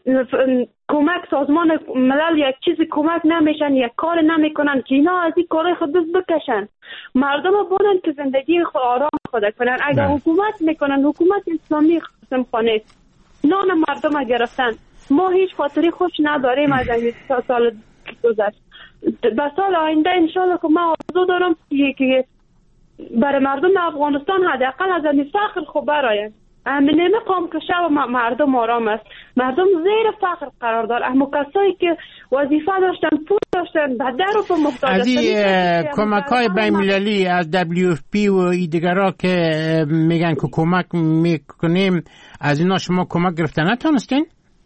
S11: کمک سازمان ملل یک چیزی کمک نمیشن، یک کار نمیکنن که اینا از این کارهای خود دست بکشن؟ مردم بودن که زندگی خود آرام خود کنن. اگر حکومت میکنن، حکومت اسلامی قسم خانه نان مردم گرفتن. ما هیچ خاطری خوش نداریم از این سال گذشت. به سال آینده انشالله که ما آرزو دارم که برای مردم افغانستان حداقل از این فقر خوب براین. نمیخوام که شب مردم آرام است. مردم زیر فقر قرار دار. اما کسایی که وظیفه داشتن، پول داشتن، به در و به محتاج
S5: از این کمک‌های بین‌المللی از WFP و ایدگرها که میگن که کمک میکنیم، از اینا شما کمک گرفتن نتونستین؟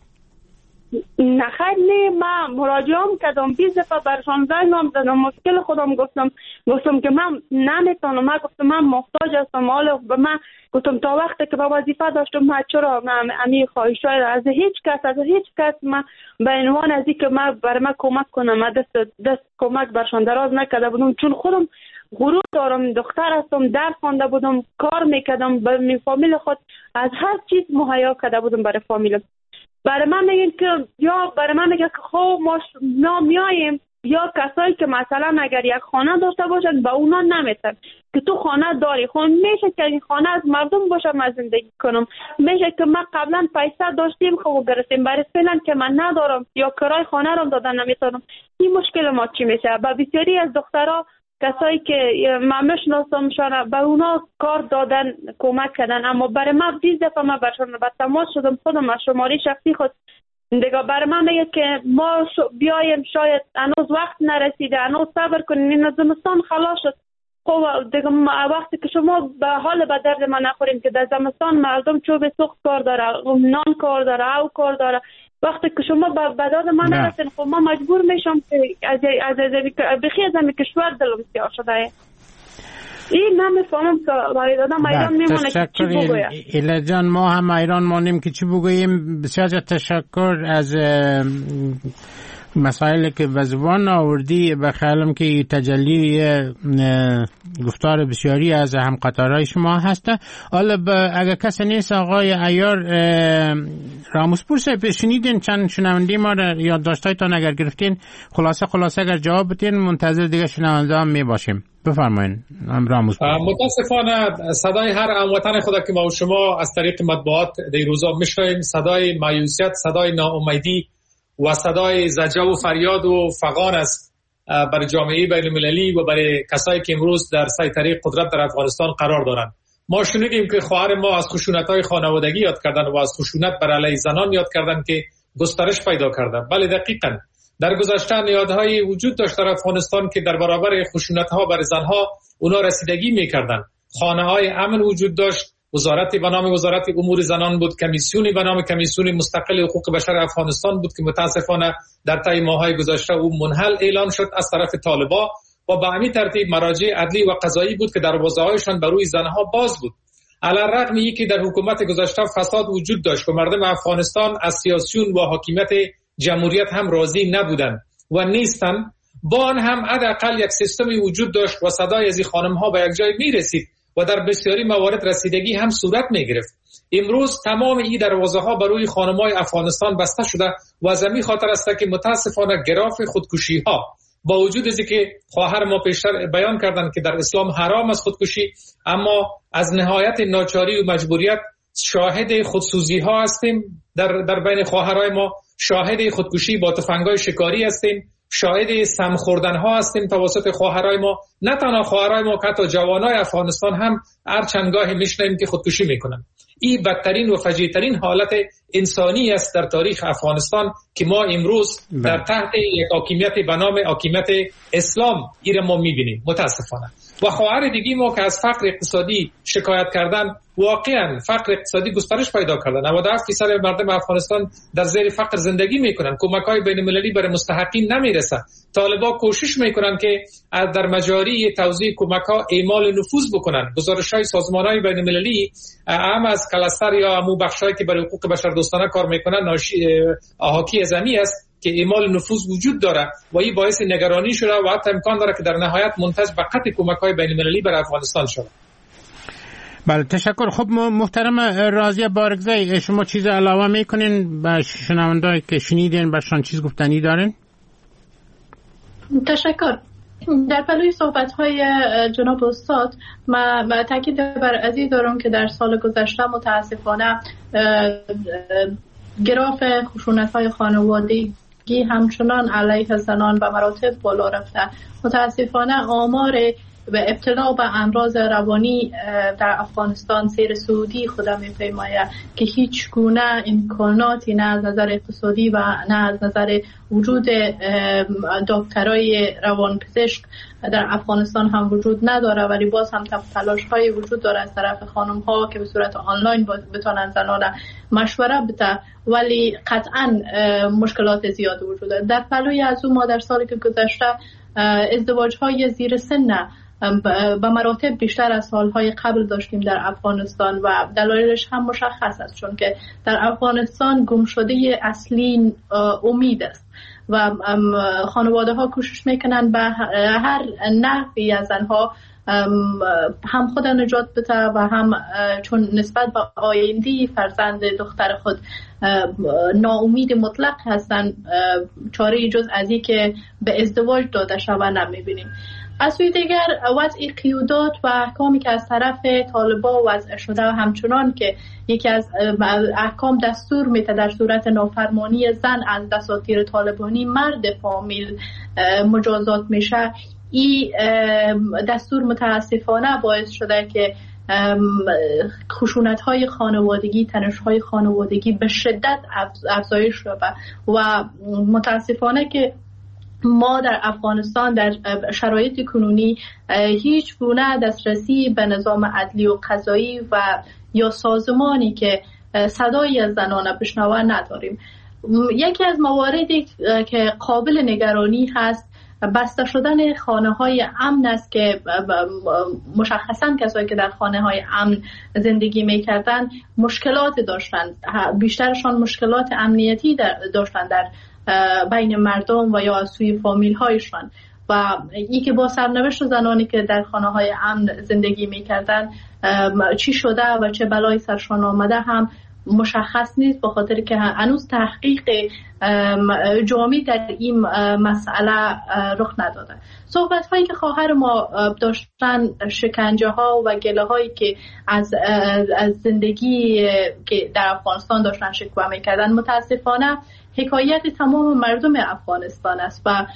S11: نه خیر، نه. من مراجعه کردم 20 دفعه برشان زنگ زدم، مشکل خودم گفتم که من نمیتونم. من گفتم من محتاج هستم. حالا من گفتم تا وقتی که با وظیفه داشتم من چرا امی خواهشای از هیچ کس من به عنوان از اینکه من برای من کمک کنم من دست کمک برشان دراز نکرده بودم، چون خودم غرور دارم. دختر هستم، درس خوانده بودم، کار میکردم، به فامیل خود از هر چیز مهیا کرده بودم برای فامیلم. برای من میگن که یا برای من میگن که خب ما میاییم، یا کسایی که مثلا اگر یک خانه داشته باشن با اونا نمیتن که تو خانه داری، خب میشه که این خانه از مردم باشه، من زندگی کنم. میشه که ما قبلا پیسه داشتیم خب برسیم، برای فعلا که من ندارم یا کرای خانه رو دادن نمیتونم. این مشکل ما چی میشه؟ با بسیاری از دخترها کسایی که من میشناسم به اونا کار دادن، کمک کردن، اما برای من 20 دفعه من برشان به تماس شدم. خودم از شماره شخصی خود دیگه برای من میگه که ما بیایم، شاید هنوز وقت نرسیده، هنوز صبر کنین، این زمستان خلاص شد. خب دیگه وقتی که شما به حال به درد ما نخوریم که در زمستان مردم چوب سوخت کار داره، نان کار داره، او کار داره، وقتی که شما به داد ما نرسین، خب ما مجبور میشم که از بخی از همی کشور دلم سیاه شده. این نمیفهمم که برای دادم ایران میمونه که چی بگویم.
S5: ایلا جان، ما هم ایران مانیم که چی بگوییم. بسیار تشکر از مسائلی که به زبان آوردی. بخیالم که تجلی گفتار بسیاری از همقطارهای شما هسته. حالا اگر کسی نیست آقای عیار راموسپور صاحب، شنیدین چند شنونده ما را یادداشتایتان اگر گرفتین خلاصه اگر جواب بدین منتظر دیگه شنونده هم می باشیم. بفرمایین راموسپور.
S6: متاسفانه صدای هر هموطن خدا که ما و شما از طریق مطبوعات در روزا میشنویم، صدای مایوسیت، صدای ناامیدی و صدای زجر و فریاد و فغان است برای جامعه بین‌المللی و برای کسایی که امروز در سیطره قدرت در افغانستان قرار دارند. ما شنیدیم که خواهر ما از خشونت‌های خانوادگی یاد کردن و از خشونت بر علیه زنان یاد کردن که گسترش پیدا کرده. بله دقیقاً در گذشته نهادهای وجود داشت در افغانستان که در برابر خشونت‌ها بر زنها اونا رسیدگی می‌کردند. خانه‌های امن وجود داشت، وزارتی به نام وزارت امور زنان بود، کمیسیونی به نام کمیسیون مستقل حقوق بشر افغانستان بود که متاسفانه در طی ماه‌های گذشته او منحل اعلان شد از طرف طالبان و به همین ترتیب مراجع عدلی و قضایی بود که دروازه‌هایشان بر روی زنها باز بود. علی الرغم اینکه در حکومت گذشته فساد وجود داشت و مردم افغانستان از سیاسیون و حاکمیت جمهوریت هم راضی نبودند و نیستند، با آن هم حداقل یک سیستمی وجود داشت و صدای از این خانم‌ها به یک جای می‌رسید و در بسیاری موارد رسیدگی هم صورت می‌گرفت. امروز تمام این دروازه‌ها بر روی خانم‌های افغانستان بسته شده و از همین خاطر است که متاسفانه گراف خودکشی‌ها با وجود از اینکه خواهر ما پیشتر بیان کردند که در اسلام حرام است خودکشی، اما از نهایت ناچاری و مجبوریت شاهد خودسوزی‌ها هستیم. در بین خواهرای ما شاهد خودکشی با تفنگ‌های شکاری هستیم، شاهد سم خوردن‌ها هستیم توسط خواهرای ما. نه تنها خواهرای ما که حتی جوانای افغانستان هم هر چندگاهی میشنیم که خودکشی میکنن. این بدترین و فجیع‌ترین حالت انسانی است در تاریخ افغانستان که ما امروز در تحت یک حاکمیت به نام حاکمیت اسلام ایره ما میبینیم متاسفانه. و خواهر دیگه ما که از فقر اقتصادی شکایت کردن، واقعا فقر اقتصادی گسترش پیدا کرده. 97% مردم افغانستان در زیر فقر زندگی میکنن. کمک‌های بین‌المللی برای مستحقین نمیرسه. طالبان کوشش میکنن که در مجاری توزیع کمک‌ها اعمال نفوذ بکنن. گزارش‌های سازمان‌های بین‌المللی هم از کلاستر یا همون بخشایی که برای حقوق بشر دوستانه کار میکنن حاکی از امی است که اعمال نفوذ وجود داره و این باعث نگرانی شده و حتی امکان داره که در نهایت منتج به قطع کمک‌های بین‌المللی برای افغانستان شود.
S5: بله تشکر. خب محترم راضیه بارگزی، شما چیز علاوه میکنین به شنوندهایی که شنیدین برشان چیز گفتنی دارین؟
S7: تشکر. در پلوی صحبت‌های جناب استاد من تاکید بر ازی دارم که در سال گذشته متاسفانه گراف خشونت‌های خانوادگی همچنان علیه زنان به مراتب بالا رفته. متاسفانه آمار به ابتلا به امراض روانی در افغانستان سیر سعودی خود می‌پیماید که هیچ گونه امکاناتی نه از نظر اقتصادی و نه از نظر وجود دکترای روانپزشک در افغانستان هم وجود نداره، ولی باز هم تلاش‌های وجود داره از طرف خانم‌ها که به صورت آنلاین بتونن زنان مشوره بده، ولی قطعاً مشکلات زیاد وجود داره. در پلوی از اون ما در سالی که گذشته ازدواج‌های زیر سن به مراتب بیشتر از سالهای قبل داشتیم در افغانستان و دلایلش هم مشخص است، چون که در افغانستان گمشده اصلی امید است و خانواده ها کوشش میکنن به هر نحوی از آنها هم خود نجات بده و هم چون نسبت به آینده فرزند دختر خود ناامید مطلق هستن چاره جز از این که به ازدواج داده شود نمیبینیم. از سوی دیگر وضع قیودات و احکامی که از طرف طالبان وضع شده همچنان که یکی از احکام دستور میده در صورت نافرمانی زن از دساتیر طالبانی مرد فامیل مجازات میشه، این دستور متاسفانه باعث شده که خشونت‌های خانوادگی، تنش‌های خانوادگی به شدت افزایش یابد و متاسفانه که ما در افغانستان در شرایط کنونی هیچ گونه دسترسی به نظام عدلی و قضایی و یا سازمانی که صدای از زنان بشنوه نداریم. یکی از مواردی که قابل نگرانی هست بسته شدن خانه‌های امن است که مشخصاً کسایی که در خانه‌های امن زندگی می‌کردند مشکلات داشتند، بیشترشان مشکلات امنیتی داشتند در بین مردم و یا از سوی فامیل هایشان و این که با سرنوشت زنانی که در خانه های امن زندگی میکردن چی شده و چه بلایی سرشان آمده هم مشخص نیست، به خاطر که هنوز تحقیق جامع در این مسئله رخ نداده. صحبت هایی که خواهر ما داشتن، شکنجه ها و گله هایی که از زندگی که در افغانستان داشتن شکوه میکردن متاسفانه حکایت تمام مردم افغانستان است و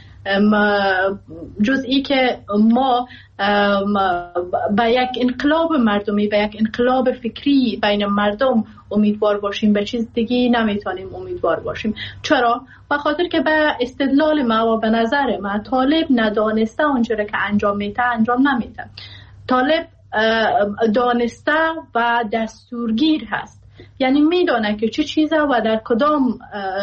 S7: جزئی که ما به یک انقلاب مردمی، به یک انقلاب فکری بین مردم امیدوار باشیم، به چیز دیگه نمیتونیم امیدوار باشیم. چرا؟ به خاطر که به استدلال ما و به نظر ما طالب ندانسته آنچه که انجام میده انجام نمیده. طالب دانسته و دستورگیر هست، یعنی میدونه که چه چیزه و در کدام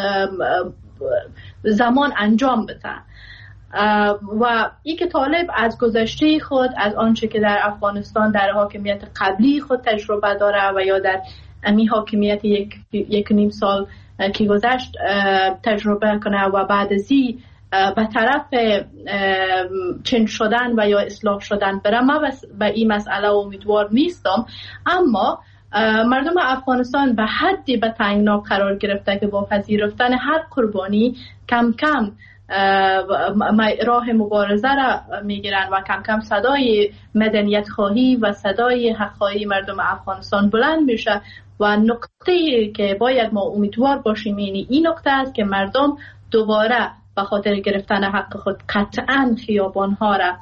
S7: زمان انجام بده و این که طالب از گذشته خود، از آنچه که در افغانستان در حاکمیت قبلی خود تجربه داره و یا در امی حاکمیت یک نیم سال که گذشت تجربه کنه و بعد ازی به طرف چنج شدن و یا اصلاح شدن بره. من به این مسئله امیدوار نیستم، اما مردم افغانستان به حدی به تنگنا قرار گرفته که با پذیرفتن هر قربانی کم کم راه مبارزه را میگیرن و کم کم صدای مدنیت خواهی و صدای حق خواهی مردم افغانستان بلند میشه و نقطه‌ای که باید ما امیدوار باشیم این نقطه است که مردم دوباره به خاطر گرفتن حق خود قطعاً خیابان‌ها را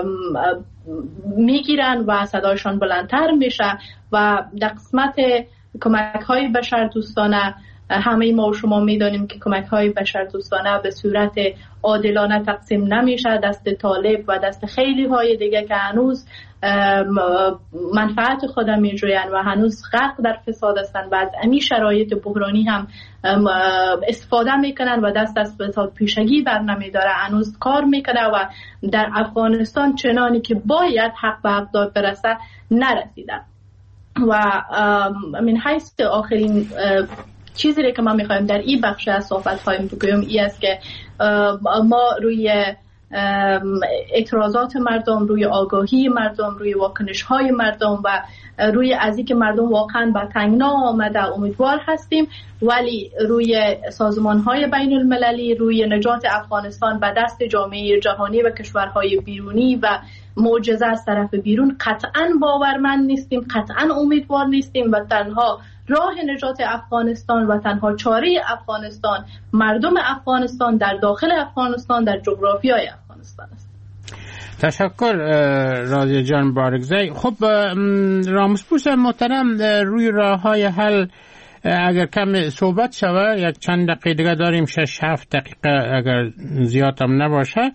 S7: میگیرن و صدایشان بلندتر میشه و در قسمت کمک های بشر دوستانه، همه ما و شما میدانیم که کمک های بشر دوستانه به صورت عادلانه تقسیم نمیشه، دست طالب و دست خیلی های دیگه که هنوز منفعت خود میجوین و هنوز غرق در فساد هستند و از این شرایط بحرانی هم استفاده میکنن و دست از فساد پیشگی بر نمیداره، هنوز کار میکنه و در افغانستان چنانی که باید حق به حقدار برسه نرسیده. و من حیث آخرین چیزی که ما میخوایم در این بخش از صحبت هایم بگویم این است که ما روی اعتراضات مردم، روی آگاهی مردم، روی واکنش های مردم و روی از اینکه مردم واقعا به تنگنا آمده امیدوار هستیم، ولی روی سازمان های بین المللی، روی نجات افغانستان به دست جامعه جهانی و کشورهای بیرونی و معجزه از طرف بیرون قطعا باورمند نیستیم، قطعا امیدوار نیستیم و تنها راه نجات افغانستان و تنها چاره افغانستان مردم افغانستان در داخل افغانستان، در جغرافیای افغانستان است.
S5: تشکر راضیه جان بارگزی. خب راموسپوس محترم، روی راه های حل اگر کم صحبت شود، یک چند دقیقه دیگه داریم، 6-7 دقیقه اگر زیاد هم نباشه.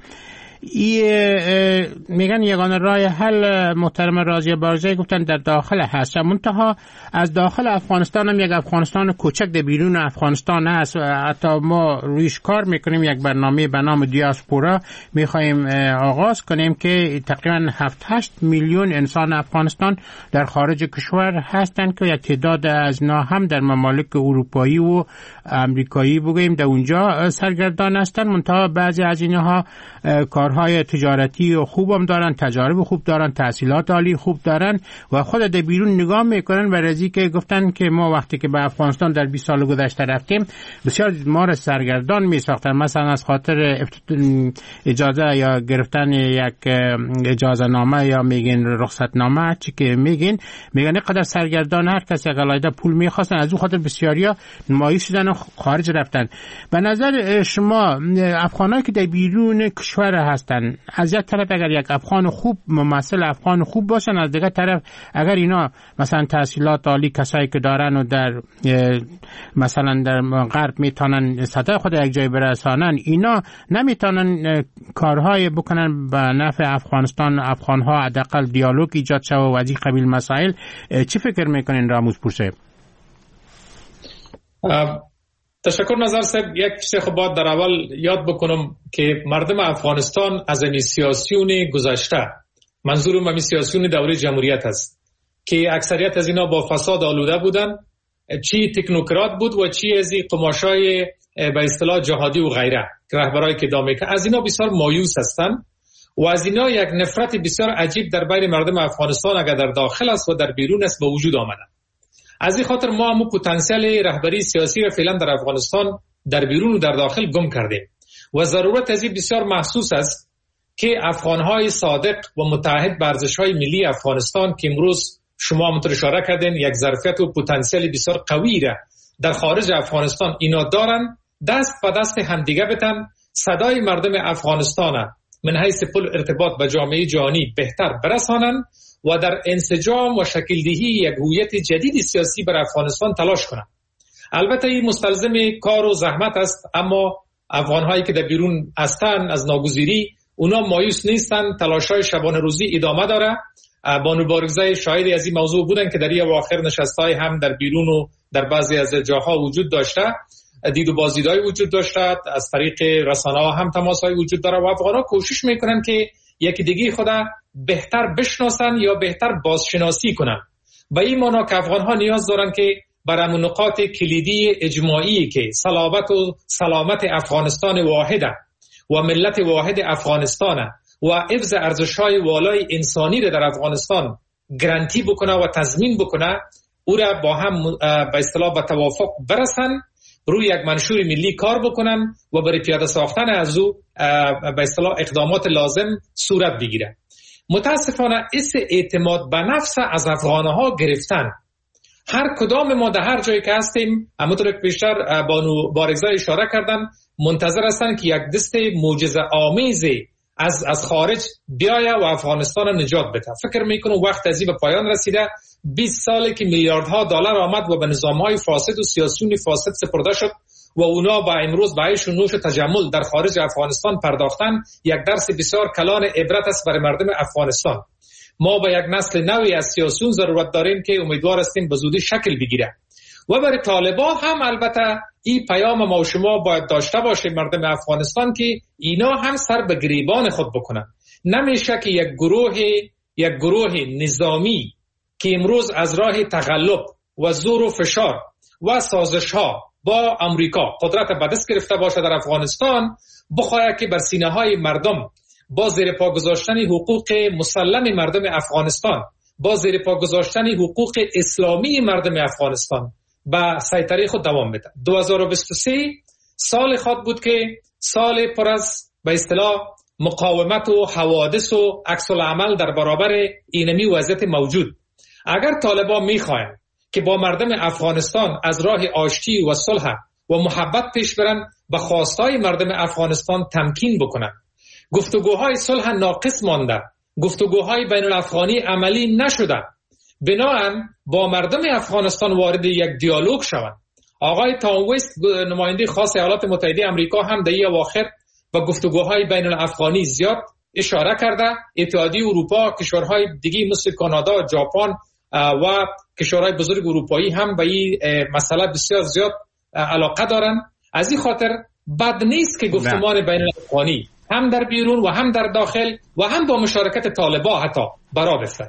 S5: میگن یگانه راه حل محترم راضیه بارگزی گفتن در داخل هست، منتها از داخل افغانستان هم یک افغانستان کوچک در بیرون افغانستان هست. حتی ما رویش کار میکنیم، یک برنامه به نام دیاسپورا میخوایم آغاز کنیم که تقریبا 7-8 میلیون انسان افغانستان در خارج کشور هستند که یک تعداد از اینا هم در ممالک اروپایی و امریکایی بگوییم در اونجا سرگردان هستند، منتها بعضی از اینها کارهای تجارتی خوب هم دارن، تجارب خوب دارن، تحصیلات عالی خوب دارن و خود در بیرون نگاه میکنن و رضی که گفتن که ما وقتی که به افغانستان در 20 سال گذشته رفتیم بسیار ما را سرگردان میساختن، مثلا از خاطر اجازه یا گرفتن یک اجازه نامه یا میگن رخصت نامه، چی که میگن قدر سرگردان، هر کسی غلایده پول میخواستن، از اون خاطر بسیاریا مایوس شدن و خارج رفتن. به نظر شما افغانایی که در بیرون کشور هستن، از یک طرف اگر یک افغان خوب ممثل افغان خوب باشن، از دیگر طرف اگر اینا مثلا تحصیلات عالی کسایی که دارن و در مثلا در غرب میتونن صدای خود یک جای برسانن، اینا نمیتونن کارهای بکنن به نفع افغانستان، افغانها حداقل دیالوگ ایجاد شه و از این قبیل مسائل. چی فکر میکنین راموسپور صاحب؟
S6: تشکر نظر صاحب. یک چیز خب باید در اول یاد بکنم که مردم افغانستان از این سیاسیون گذشته، منظورم این سیاسیون دوره جمهوریت است که اکثریت از اینا با فساد آلوده بودن، چی تکنوکرات بود و چی از این قماشای به اصطلاح جهادی و غیره رهبرای که دامه که از اینا بسیار مایوس هستند و از اینا یک نفرت بسیار عجیب در بین مردم افغانستان اگر در داخل است و در بیرون است به وجود آمده. از این خاطر ما هم پتانسیل رهبری سیاسی را فعلا در افغانستان در بیرون و در داخل گم کردیم و ضرورت از این بسیار محسوس است که افغانهای صادق و متحد به ارزش‌های ملی افغانستان که امروز شما هم اشاره کردین یک ظرفیت و پتانسیل بسیار قوی را در خارج افغانستان اینا دارن، دست به دست همدیگه بتن، صدای مردم افغانستان من حیث پل ارتباط با جامعه جهانی بهتر برسانن و در انسجام و شکل‌دهی یک هویت جدید سیاسی بر افغانستان تلاش کنند. البته این مستلزم کار و زحمت است، اما افغان‌هایی که در بیرون هستند از ناگزیری اونا مایوس نیستند، تلاش‌های شبانه روزی ادامه داره. بانو بارگزی شاهدی از این موضوع بودن که در این اواخر نشست‌های هم در بیرون و در بعضی از جاها وجود داشته، دید و بازدیدهای وجود داشته، از طریق رسانه‌ها هم تماس‌های وجود داره و افغان‌ها کوشش میکنن که یکی دیگه خدا بهتر بشناسن یا بهتر بازشناسی کنن. و این معنا که افغان‌ها نیاز دارن که برای نقاط کلیدی اجماعی که صلابت و سلامت افغانستان واحده و ملت واحد افغانستان و حفظ ارزش‌های والای انسانی را در افغانستان گارانتی بکنه و تضمین بکنه، او را با هم به اصطلاح به توافق برسن، روی یک منشور ملی کار بکنن و برای پیاده ساختن از او به اصطلاح اقدامات لازم صورت بگیره. متاسفانه اس اعتماد به نفس از افغانها گرفتن. هر کدام ما در هر جایی که هستیم، همونطور که بیشتر بانو بارگزی اشاره کردن، منتظر هستن که یک دست معجزه آمیزی از خارج بیاید و افغانستان نجات بده. فکر میکنم وقت از این به پایان رسیده 20 ساله که میلیاردها دلار آمد و به نظامهای فاسد و سیاسیون فاسد سپرده شد و اونا با امروز به عیش و نوش و تجمل در خارج افغانستان پرداختن. یک درس بسیار کلان عبرت است برای مردم افغانستان. ما به یک نسل نوی از سیاسیون ضرورت داریم که امیدوار هستیم به زودی شکل بگیره. و برای طالبان هم البته این پیام ما و شما باید داشته باشیم مردم افغانستان که اینا هم سر به گریبان خود بکنن. نمیشه که یک گروه نظامی که امروز از راه تغلب و زور و فشار و سازش ها با امریکا قدرت به دست گرفته باشه در افغانستان بخواهد که بر سینه های مردم با زیر پا گذاشتن حقوق مسلم مردم افغانستان، با زیر پا گذاشتن حقوق اسلامی مردم افغانستان با سیطره خود دوام بده. 2023 سال خود بود که سال پر از به اصطلاح مقاومت و حوادث و عکس العمل در برابر اینمی وضعیت موجود. اگر طالبان میخواین که با مردم افغانستان از راه آشتی و صلح و محبت پیش برن، به خواستای مردم افغانستان تمکین بکنن. گفتگوهای صلح ناقص مانده، گفتگوهای بین الافغانی عملی نشده. بنابراین با مردم افغانستان وارد یک دیالوگ شوند. آقای تام وست نماینده خاص ایالات متحده آمریکا هم در این اواخر به گفتگوهای بین الافغانی زیاد اشاره کرده. اتحادیه اروپا، کشورهای دیگه مثل کانادا، ژاپن و کشورهای بزرگ اروپایی هم به این مسئله بسیار زیاد علاقه دارن. از این خاطر بد نیست که گفتمان بین الافغانی هم در بیرون و هم در داخل و هم با مشارکت طالبان حتی برا بفته.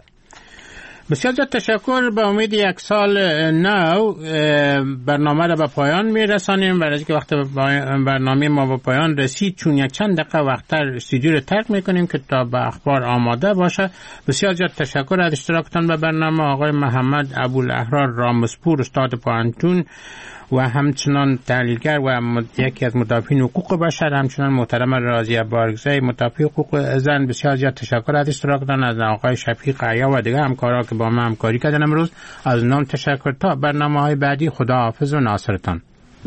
S5: بسیار زیاد تشکر. به امید یک سال نو برنامه را به پایان میرسانیم. برای اینکه وقت برنامه ما به پایان رسید، چون یک چند دقیقه وقتتر استودیو رو ترک میکنیم که تا به اخبار آماده باشه. بسیار زیاد تشکر از اشتراکتان به برنامه آقای محمد ابوالاحرار رامسپور، استاد پوهنتون و همچنان تحلیلگر و یکی از مدافعین حقوق بشر، همچنان محترم رازیه بارگزی مدافع حقوق زن. بسیار زیاد تشکر از اشتراکتان. از آقای شفیق عیا و دیگر همکارا که با ما همکاری کردن امروز از نام تشکر. تا برنامه‌های بعدی خدا حافظ و ناصرتان.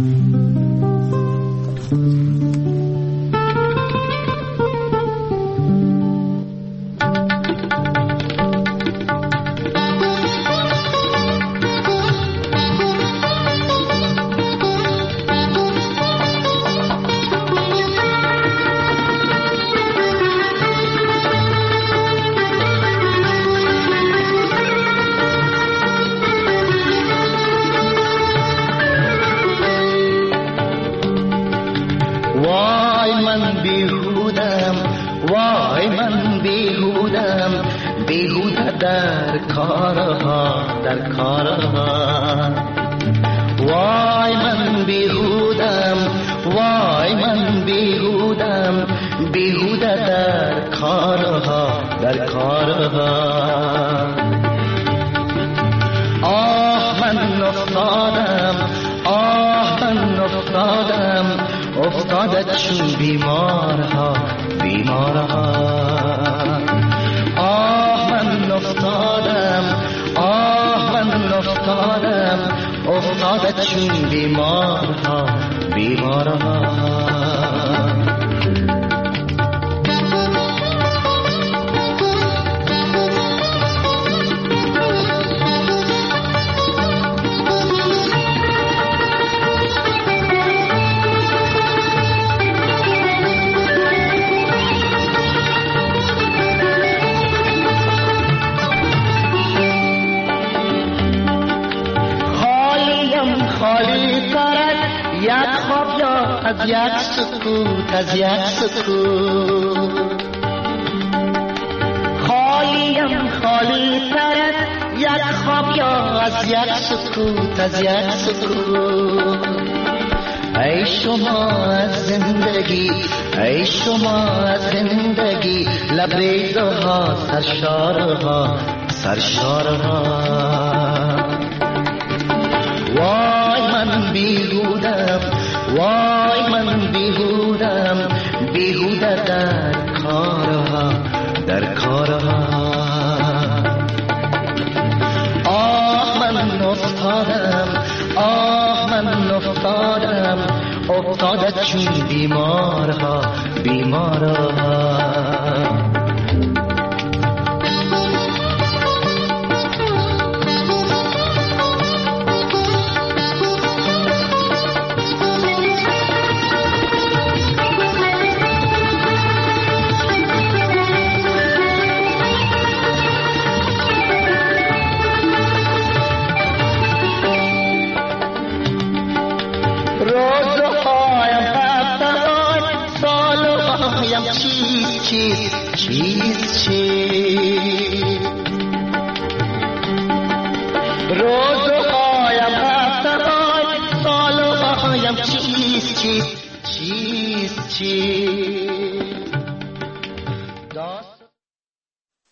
S12: در کارها وای من بیهودم، وای من بیهودم، بیهوده در کارها آه من افتادم، آه من افتادم، افتاده چون بیمارها آه من افتادم، آه من افتادم، افتاده چون بیمارها از یک سکوت خالیم خالی ترد یک خواب یا از یک سکوت ای شما از زندگی، ای شما از زندگی، لبریزها سرشارها وای من بیهودم، وای من بیهودم، بیهوده در کارها آه من افتادم، آه من افتادم، افتاده چون بیمارها